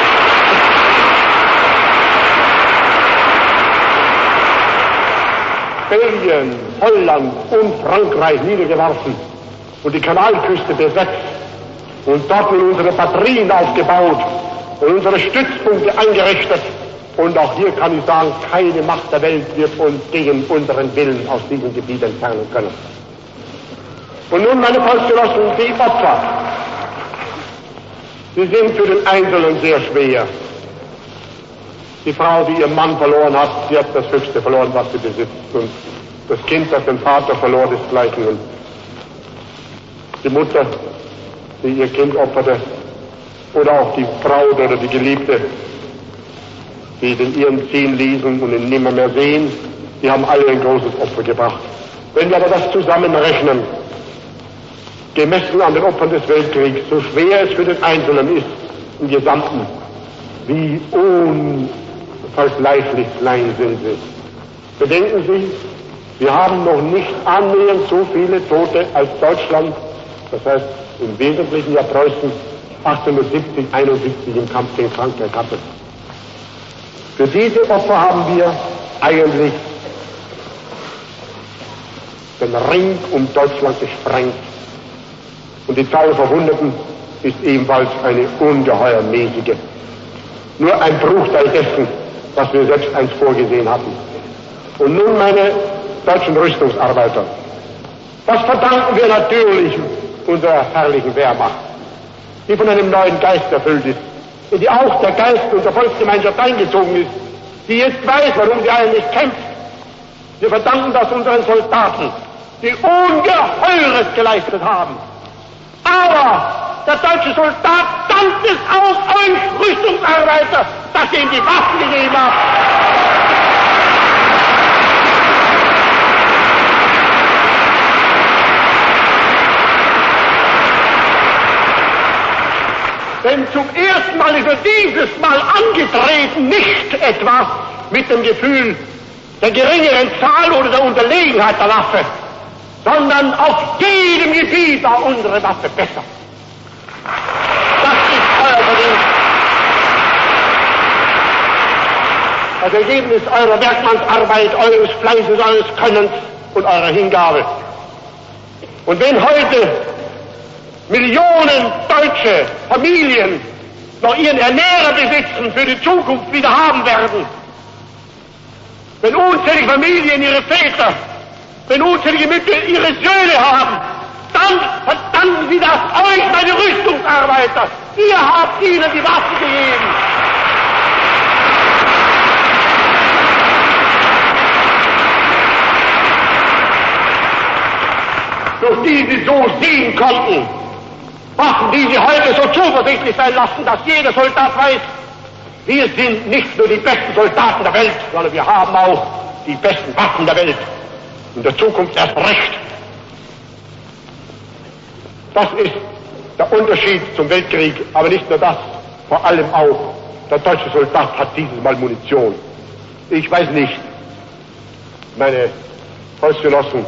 Belgien, Holland und Frankreich niedergeworfen und die Kanalküste besetzt und dort unsere Batterien aufgebaut und unsere Stützpunkte eingerichtet. Und auch hier kann ich sagen, keine Macht der Welt wird uns gegen unseren Willen aus diesem Gebiet entfernen können. Und nun, meine Volksgenossen, die Opfer, sie sind für den Einzelnen sehr schwer. Die Frau, die ihren Mann verloren hat, sie hat das Höchste verloren, was sie besitzt. Und das Kind, das den Vater verlor, desgleichen. Und die Mutter, die ihr Kind opferte, oder auch die Braut oder die Geliebte, die den ihren ziehen ließen und ihn nimmer mehr sehen, die haben alle ein großes Opfer gebracht. Wenn wir aber das zusammenrechnen, gemessen an den Opfern des Weltkriegs, so schwer es für den Einzelnen ist, im Gesamten, wie unvergleichlich klein sind sie. Bedenken Sie, wir haben noch nicht annähernd so viele Tote als Deutschland, das heißt im Wesentlichen ja Preußen, achtzehnhundertsiebzig, einundsiebzig im Kampf gegen Frankreich hatte. Für diese Opfer haben wir eigentlich den Ring um Deutschland gesprengt. Und die Zahl der Verwundeten ist ebenfalls eine ungeheuer mäßige. Nur ein Bruchteil dessen, was wir selbst einst vorgesehen hatten. Und nun, meine deutschen Rüstungsarbeiter. Das verdanken wir natürlich unserer herrlichen Wehrmacht, die von einem neuen Geist erfüllt ist, in die auch der Geist unserer Volksgemeinschaft eingezogen ist, die jetzt weiß, warum sie eigentlich kämpft. Wir verdanken das unseren Soldaten, die Ungeheures geleistet haben. Aber der deutsche Soldat dankt es auch euch Rüstungsarbeiter, dass ihr ihm die Waffen gegeben habt. Denn zum ersten Mal ist er dieses Mal angetreten, nicht etwa mit dem Gefühl der geringeren Zahl oder der Unterlegenheit der Waffe, sondern auf jedem Gebiet war unsere Waffe besser. Das ist euer Verdienst. Das Ergebnis eurer Werkmannsarbeit, eures Fleißes, eures Könnens und eurer Hingabe. Und wenn heute Millionen deutsche Familien noch ihren Ernährer besitzen, für die Zukunft wieder haben werden, wenn unzählige Familien ihre Väter, wenn unzählige Mütter ihre Söhne haben, dann verdanken sie das euch, meine Rüstungsarbeiter. Ihr habt ihnen die Waffen gegeben. Durch die sie so sehen konnten, Waffen, die sie heute so zuversichtlich sein lassen, dass jeder Soldat weiß, wir sind nicht nur die besten Soldaten der Welt, sondern wir haben auch die besten Waffen der Welt. In der Zukunft erst recht. Das ist der Unterschied zum Weltkrieg, aber nicht nur das, vor allem auch, der deutsche Soldat hat dieses Mal Munition. Ich weiß nicht, meine Volksgenossen,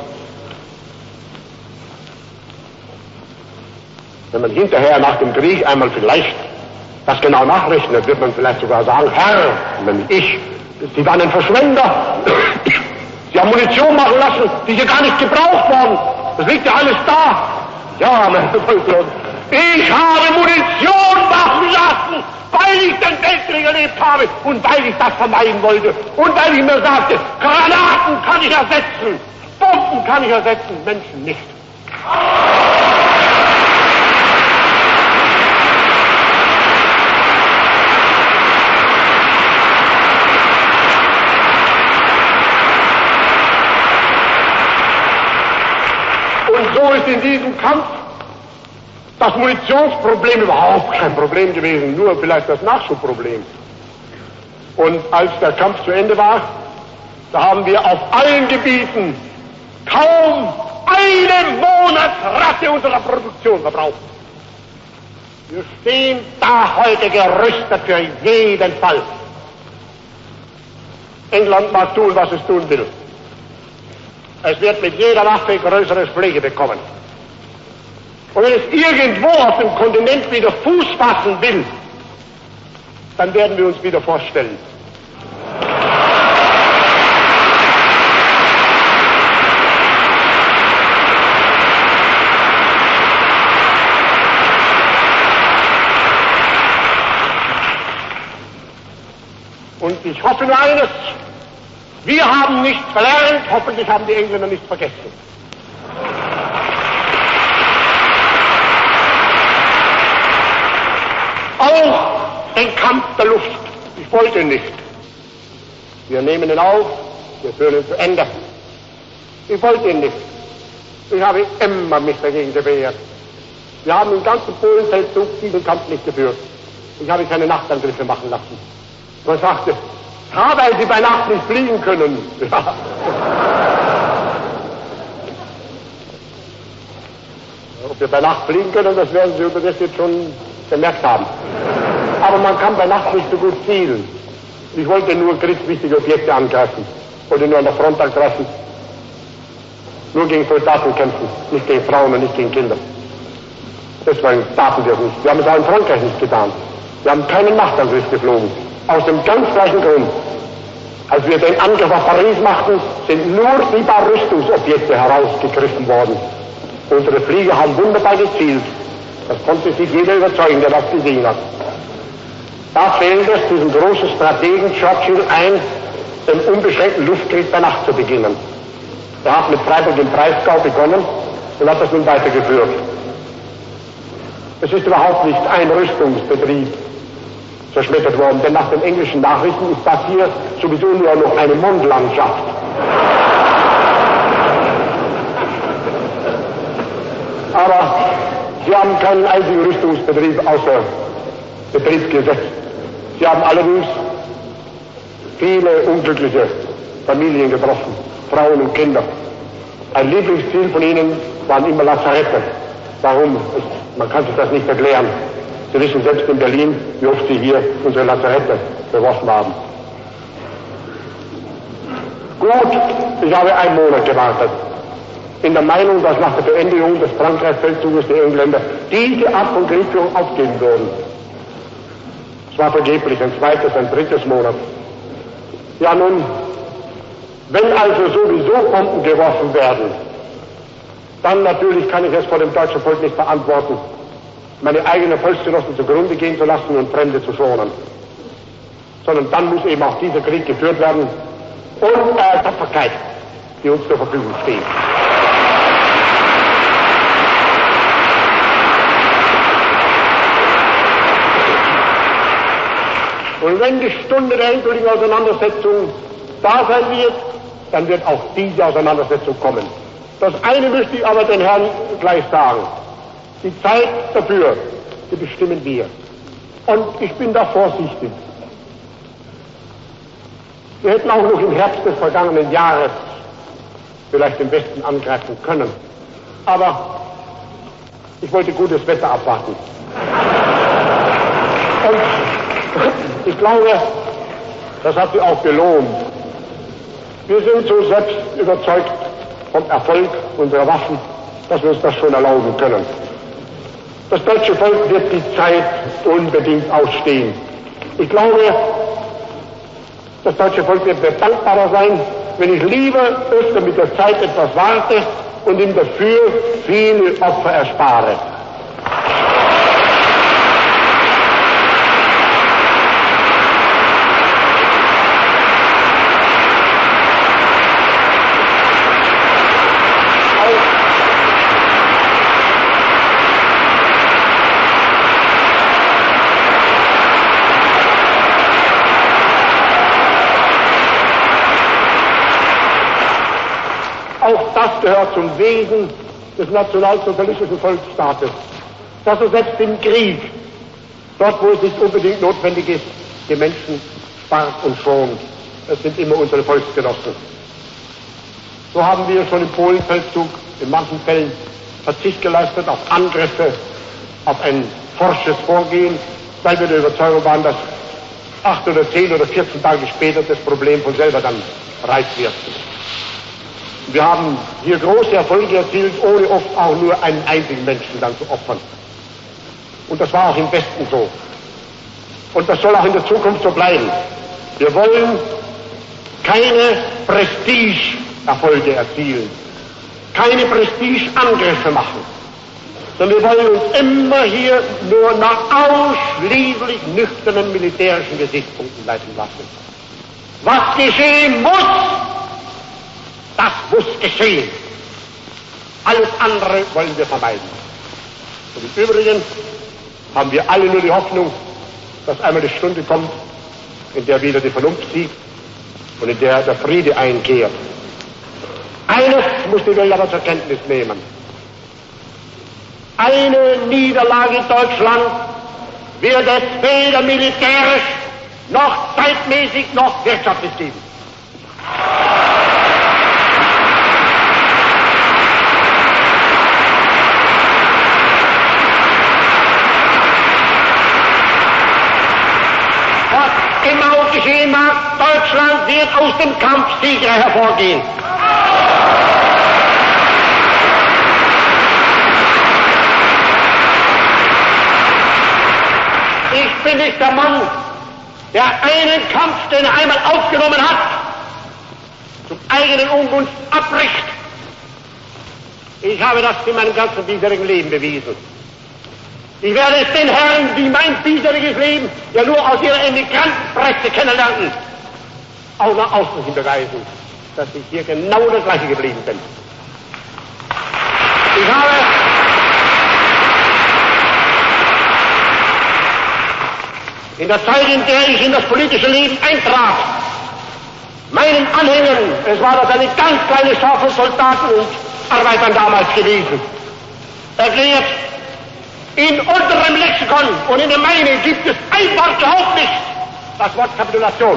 wenn man hinterher nach dem Krieg einmal vielleicht das genau nachrechnet, wird man vielleicht sogar sagen, Herr, nämlich ich, Sie waren ein Verschwender. Sie haben Munition machen lassen, die hier gar nicht gebraucht worden. Das liegt ja alles da. Ja, meine Volksgenossen, ich habe Munition machen lassen, weil ich den Weltkrieg erlebt habe und weil ich das vermeiden wollte. Und weil ich mir sagte, Granaten kann ich ersetzen, Bomben kann ich ersetzen, Menschen nicht. Und so ist in diesem Kampf das Munitionsproblem überhaupt kein Problem gewesen, nur vielleicht das Nachschubproblem. Und als der Kampf zu Ende war, da haben wir auf allen Gebieten kaum eine Monatsrate unserer Produktion verbraucht. Wir stehen da heute gerüstet für jeden Fall. England mag tun, was es tun will. Es wird mit jeder Waffe größere Pflege bekommen. Und wenn es irgendwo auf dem Kontinent wieder Fuß fassen will, dann werden wir uns wieder vorstellen. Und ich hoffe nur eines, wir haben nichts verlernt, hoffentlich haben die Engländer nichts vergessen. Auch den Kampf der Luft, ich wollte ihn nicht. Wir nehmen ihn auf, wir führen ihn zu Ende. Ich wollte ihn nicht. Ich habe immer mich dagegen gewehrt. Wir haben im ganzen Polenfeldzug diesen Kampf nicht geführt. Ich habe keine Nachtangriffe machen lassen. Man sagte, ja, weil sie bei Nacht nicht fliegen können. Ja. Ob wir bei Nacht fliegen können, das werden Sie unterdessen jetzt schon gemerkt haben. Aber man kann bei Nacht nicht so gut zielen. Ich wollte nur kriegswichtige Objekte angreifen. Wollte nur an der Front angreifen. Nur gegen Soldaten kämpfen, nicht gegen Frauen und nicht gegen Kinder. Deswegen taten wir es nicht. Wir haben es auch in Frankreich nicht getan. Wir haben keinen Nachtangriff geflogen. Aus dem ganz gleichen Grund. Als wir den Angriff auf Paris machten, sind nur die paar Rüstungsobjekte herausgegriffen worden. Unsere Flieger haben wunderbar gezielt. Das konnte sich jeder überzeugen, der das gesehen hat. Da fehlt es diesem großen Strategen Churchill ein, den unbeschränkten Luftkrieg bei Nacht zu beginnen. Er hat mit Freiburg im Breisgau begonnen und hat das nun weitergeführt. Es ist überhaupt nicht ein Rüstungsbetrieb zerschmettert worden, denn nach den englischen Nachrichten ist das hier sowieso nur noch eine Mondlandschaft. Aber sie haben keinen einzigen Rüstungsbetrieb außer Betrieb gesetzt. Sie haben allerdings viele unglückliche Familien getroffen, Frauen und Kinder. Ein Lieblingsziel von ihnen waren immer Lazarette. Warum? Man kann sich das nicht erklären. Sie wissen selbst in Berlin, wie oft sie hier unsere Lazarette beworfen haben. Gut, ich habe einen Monat gewartet. In der Meinung, dass nach der Beendigung des Frankreich-Feldzuges die Engländer diese Art von Kriegführung aufgeben würden. Es war vergeblich, ein zweites, ein drittes Monat. Ja nun, wenn also sowieso Bomben geworfen werden, dann natürlich kann ich es vor dem deutschen Volk nicht verantworten, meine eigenen Volksgenossen zugrunde gehen zu lassen und Fremde zu schonen. Sondern dann muss eben auch dieser Krieg geführt werden und äh, Tapferkeit, die uns zur Verfügung steht. Und wenn die Stunde der endgültigen Auseinandersetzung da sein wird, dann wird auch diese Auseinandersetzung kommen. Das eine möchte ich aber den Herrn gleich sagen. Die Zeit dafür, die bestimmen wir. Und ich bin da vorsichtig. Wir hätten auch noch im Herbst des vergangenen Jahres vielleicht den Westen angreifen können. Aber ich wollte gutes Wetter abwarten. Und ich glaube, das hat sie auch gelohnt. Wir sind so selbst überzeugt vom Erfolg unserer Waffen, dass wir uns das schon erlauben können. Das deutsche Volk wird die Zeit unbedingt ausstehen. Ich glaube, das deutsche Volk wird mir dankbarer sein, wenn ich lieber öfter mit der Zeit etwas warte und ihm dafür viele Opfer erspare. Auch das gehört zum Wesen des nationalsozialistischen Volksstaates, dass er selbst im Krieg, dort wo es nicht unbedingt notwendig ist, die Menschen spart und schont. Es sind immer unsere Volksgenossen. So haben wir schon im Polenfeldzug in manchen Fällen Verzicht geleistet auf Angriffe, auf ein forsches Vorgehen, weil wir der Überzeugung waren, dass acht oder zehn oder vierzehn Tage später das Problem von selber dann reif wird. Wir haben hier große Erfolge erzielt, ohne oft auch nur einen einzigen Menschen dann zu opfern. Und das war auch im Westen so. Und das soll auch in der Zukunft so bleiben. Wir wollen keine Prestige-Erfolge erzielen, keine Prestige-Angriffe machen, sondern wir wollen uns immer hier nur nach ausschließlich nüchternen militärischen Gesichtspunkten leiten lassen. Was geschehen muss, das muss geschehen. Alles andere wollen wir vermeiden. Und im Übrigen haben wir alle nur die Hoffnung, dass einmal die Stunde kommt, in der wieder die Vernunft siegt und in der der Friede einkehrt. Eines muss die Welt aber zur Kenntnis nehmen. Eine Niederlage in Deutschland wird es weder militärisch noch zeitmäßig noch wirtschaftlich geben. Immer auch geschehen mag, Deutschland wird aus dem Kampf Sieger hervorgehen. Ich bin nicht der Mann, der einen Kampf, den er einmal aufgenommen hat, zum eigenen Ungunst abbricht. Ich habe das in meinem ganzen bisherigen Leben bewiesen. Ich werde es den Herren, die mein bisheriges Leben ja nur aus ihrer Emigrantenpresse kennenlernen, auch nach außen hin beweisen. dass ich hier genau das Gleiche geblieben bin. Ich habe in der Zeit, in der ich in das politische Leben eintrat, meinen Anhängern, es war das eine ganz kleine Schar von Soldaten und Arbeitern damals gewesen, erklärt, in unserem Lexikon und in der meine gibt es ein Wort überhaupt nicht, das Wort Kapitulation.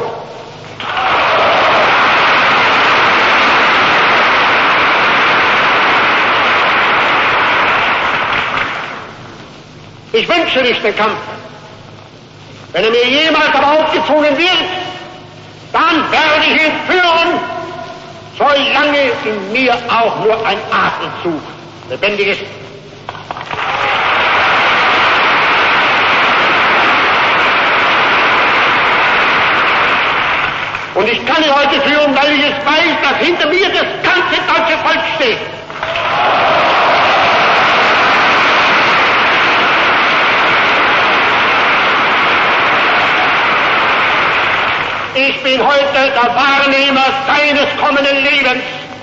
Ich wünsche nicht den Kampf. Wenn er mir jemals aber aufgezwungen wird, dann werde ich ihn führen, solange in mir auch nur ein Atemzug lebendig ist. Und ich kann ihn heute führen, weil ich es weiß, dass hinter mir das ganze deutsche Volk steht. Ich bin heute der Wahrnehmer seines kommenden Lebens.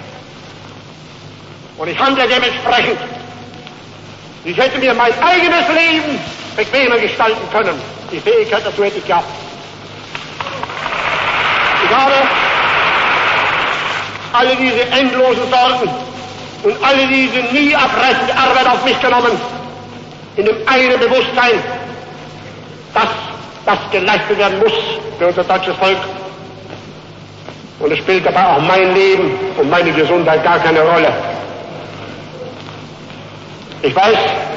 Und ich handle dementsprechend. Ich hätte mir mein eigenes Leben bequemer gestalten können. Die Fähigkeit dazu hätte ich gehabt. Ich habe alle diese endlosen Sorgen und alle diese nie abreißende Arbeit auf mich genommen, in dem einen Bewusstsein, dass das geleistet werden muss für unser deutsches Volk. Und es spielt dabei auch mein Leben und meine Gesundheit gar keine Rolle. Ich weiß,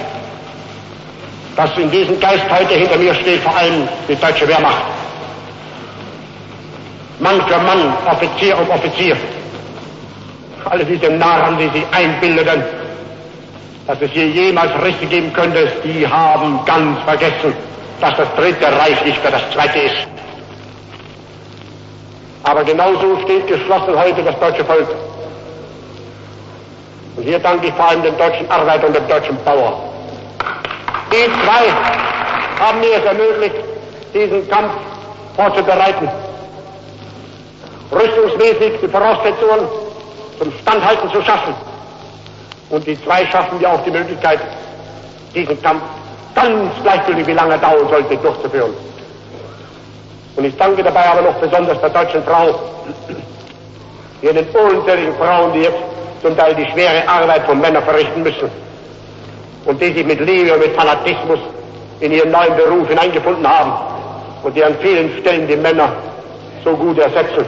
dass in diesem Geist heute hinter mir steht vor allem die deutsche Wehrmacht. Mann für Mann, Offizier um Offizier. Alle diese Narren, die sich einbildeten, dass es hier jemals Risse geben könnte, die haben ganz vergessen, dass das Dritte Reich nicht für das Zweite ist. Aber genauso steht geschlossen heute das deutsche Volk. Und hier danke ich vor allem dem deutschen Arbeiter und dem deutschen Bauer. Die zwei haben mir es ermöglicht, diesen Kampf vorzubereiten. Rüstungsmäßig die Voraussetzungen zum Standhalten zu schaffen. Und die zwei schaffen ja auch die Möglichkeit, diesen Kampf ganz gleichgültig, wie lange er dauern sollte, durchzuführen. Und ich danke dabei aber noch besonders der deutschen Frau, jenen unzähligen Frauen, die jetzt zum Teil die schwere Arbeit von Männern verrichten müssen und die sich mit Liebe und mit Fanatismus in ihren neuen Beruf hineingefunden haben und die an vielen Stellen die Männer so gut ersetzen.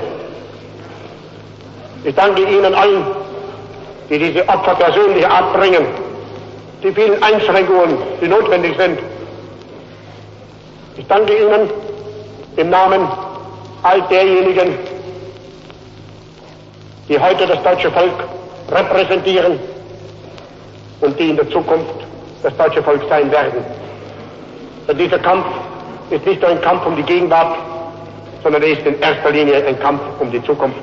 Ich danke Ihnen allen, die diese Opfer persönlich abbringen, die vielen Einschränkungen, die notwendig sind. Ich danke Ihnen im Namen all derjenigen, die heute das deutsche Volk repräsentieren und die in der Zukunft das deutsche Volk sein werden. Denn dieser Kampf ist nicht nur ein Kampf um die Gegenwart, sondern er ist in erster Linie ein Kampf um die Zukunft.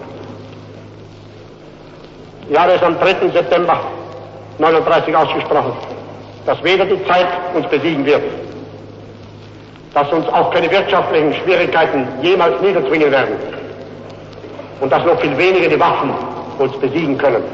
Ich habe es am dritten September neununddreißig ausgesprochen, dass weder die Zeit uns besiegen wird, dass uns auch keine wirtschaftlichen Schwierigkeiten jemals niederzwingen werden und dass noch viel weniger die Waffen uns besiegen können.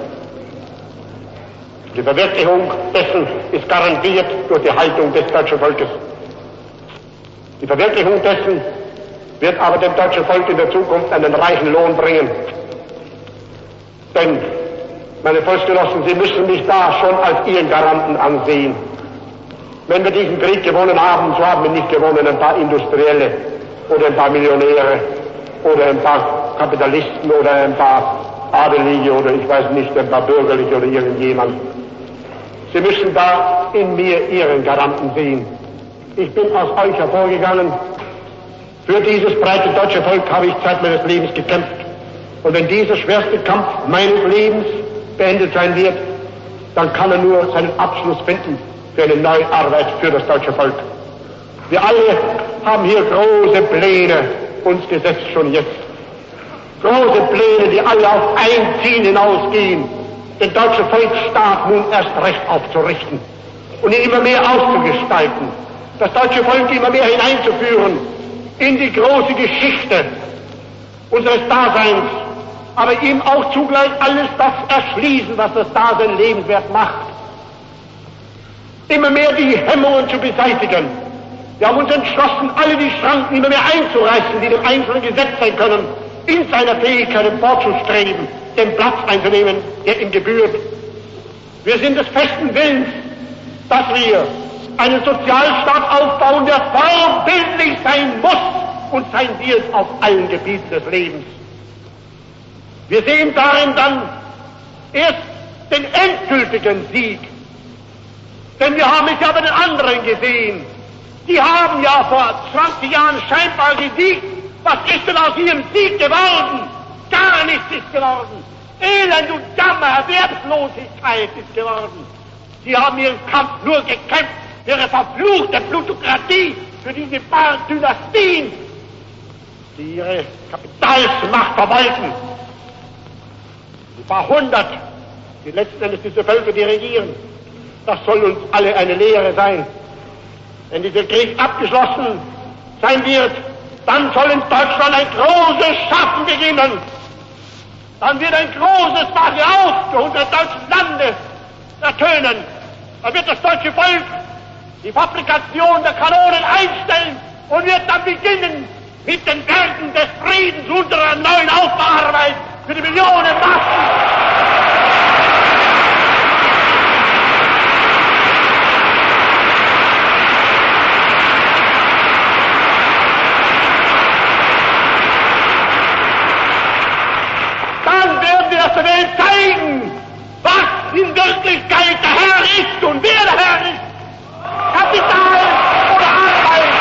Die Verwirklichung dessen ist garantiert durch die Haltung des deutschen Volkes. Die Verwirklichung dessen wird aber dem deutschen Volk in der Zukunft einen reichen Lohn bringen. Denn, meine Volksgenossen, Sie müssen mich da schon als Ihren Garanten ansehen. Wenn wir diesen Krieg gewonnen haben, so haben wir nicht gewonnen ein paar Industrielle oder ein paar Millionäre oder ein paar Kapitalisten oder ein paar Adelige oder ich weiß nicht, ein paar Bürgerliche oder irgendjemand. Sie müssen da in mir Ihren Garanten sehen. Ich bin aus euch hervorgegangen. Für dieses breite deutsche Volk habe ich Zeit meines Lebens gekämpft. Und wenn dieser schwerste Kampf meines Lebens beendet sein wird, dann kann er nur seinen Abschluss finden für eine neue Arbeit für das deutsche Volk. Wir alle haben hier große Pläne uns gesetzt, schon jetzt. Große Pläne, die alle auf ein Ziel hinausgehen, den deutschen Volksstaat nun erst recht aufzurichten und ihn immer mehr auszugestalten, das deutsche Volk immer mehr hineinzuführen in die große Geschichte unseres Daseins aber ihm auch zugleich alles das erschließen, was das Dasein lebenswert macht. Immer mehr die Hemmungen zu beseitigen. Wir haben uns entschlossen, alle die Schranken immer mehr einzureißen, die dem Einzelnen gesetzt sein können, in seiner Fähigkeit emporzustreben, den Platz einzunehmen, der ihm gebührt. Wir sind des festen Willens, dass wir einen Sozialstaat aufbauen, der vorbildlich sein muss und sein wird auf allen Gebieten des Lebens. Wir sehen darin dann erst den endgültigen Sieg. Denn wir haben es ja bei den anderen gesehen. Die haben ja vor zwanzig Jahren scheinbar gesiegt. Was ist denn aus ihrem Sieg geworden? Gar nichts ist geworden. Elend und Jammer, Erwerbslosigkeit ist geworden. Sie haben ihren Kampf nur gekämpft für ihre verfluchte Plutokratie, für diese paar Dynastien, die ihre Kapitalsmacht verwalten. Die paar hundert, die letzten Endes diese Völker, die regieren. Das soll uns alle eine Lehre sein. Wenn dieser Krieg abgeschlossen sein wird, dann soll in Deutschland ein großes Schaffen beginnen. Dann wird ein großes Wache auf für unser deutsches Lande ertönen. Dann wird das deutsche Volk die Fabrikation der Kanonen einstellen und wird dann beginnen mit den Werken des Friedens unserer neuen Aufbauarbeit für die Millionen Massen. Dann werden wir das der Welt zeigen, was in Wirklichkeit der Herr ist und wer der Herr ist. Kapital oder Arbeit.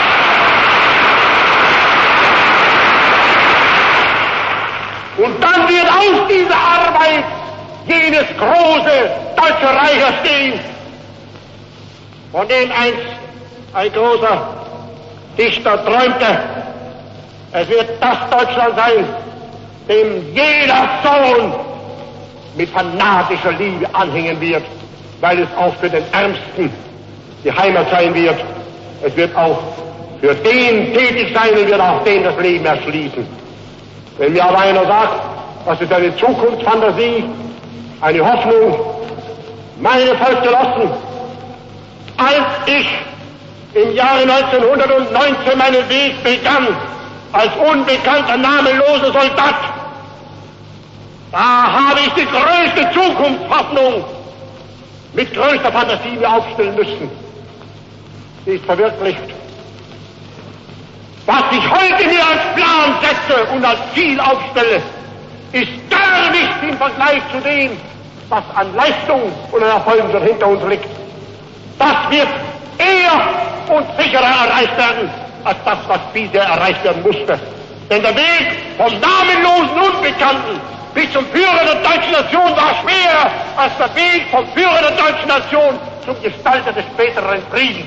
Und dann wird aus dieser Arbeit jenes große deutsche Reich entstehen, von dem einst ein großer Dichter träumte. Es wird das Deutschland sein, dem jeder Sohn mit fanatischer Liebe anhängen wird, weil es auch für den Ärmsten die Heimat sein wird. Es wird auch für den tätig sein und wird auch den das Leben erschließen. Wenn mir aber einer sagt, das ist eine Zukunftsfantasie, eine Hoffnung, meine Volksgenossen, als ich im Jahre neunzehnhundertneunzehn meinen Weg begann, als unbekannter, namenloser Soldat, da habe ich die größte Zukunftshoffnung mit größter Fantasie mir aufstellen müssen. Sie ist verwirklicht. Was ich heute mir als Plan setze und als Ziel aufstelle, ist gar nichts im Vergleich zu dem, was an Leistung und an Erfolgen schon hinter uns liegt. Das wird eher und sicherer erreicht werden, als das, was bisher erreicht werden musste. Denn der Weg vom namenlosen Unbekannten bis zum Führer der deutschen Nation war schwerer als der Weg vom Führer der deutschen Nation zum Gestalter des späteren Friedens.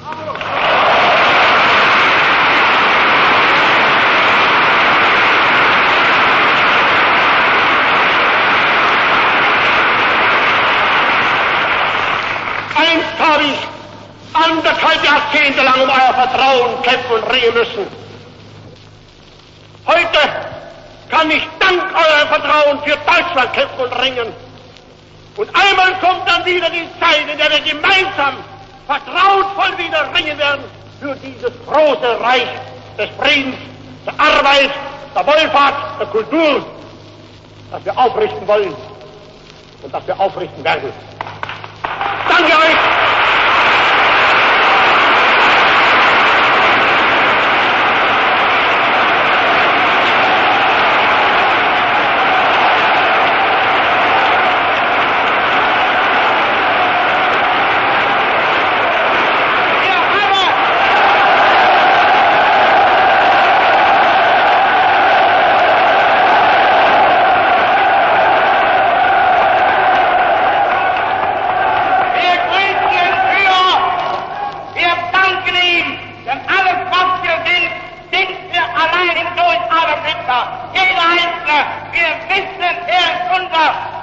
Einst habe ich anderthalb Jahrzehnte lang um euer Vertrauen kämpfen und ringen müssen. Heute kann ich dank eurem Vertrauen für Deutschland kämpfen und ringen. Und einmal kommt dann wieder die Zeit, in der wir gemeinsam vertrauensvoll wieder ringen werden für dieses große Reich des Friedens, der Arbeit, der Wohlfahrt, der Kultur, das wir aufrichten wollen und das wir aufrichten werden. Danke euch! Jeder Einzelne, wir wissen, er ist unser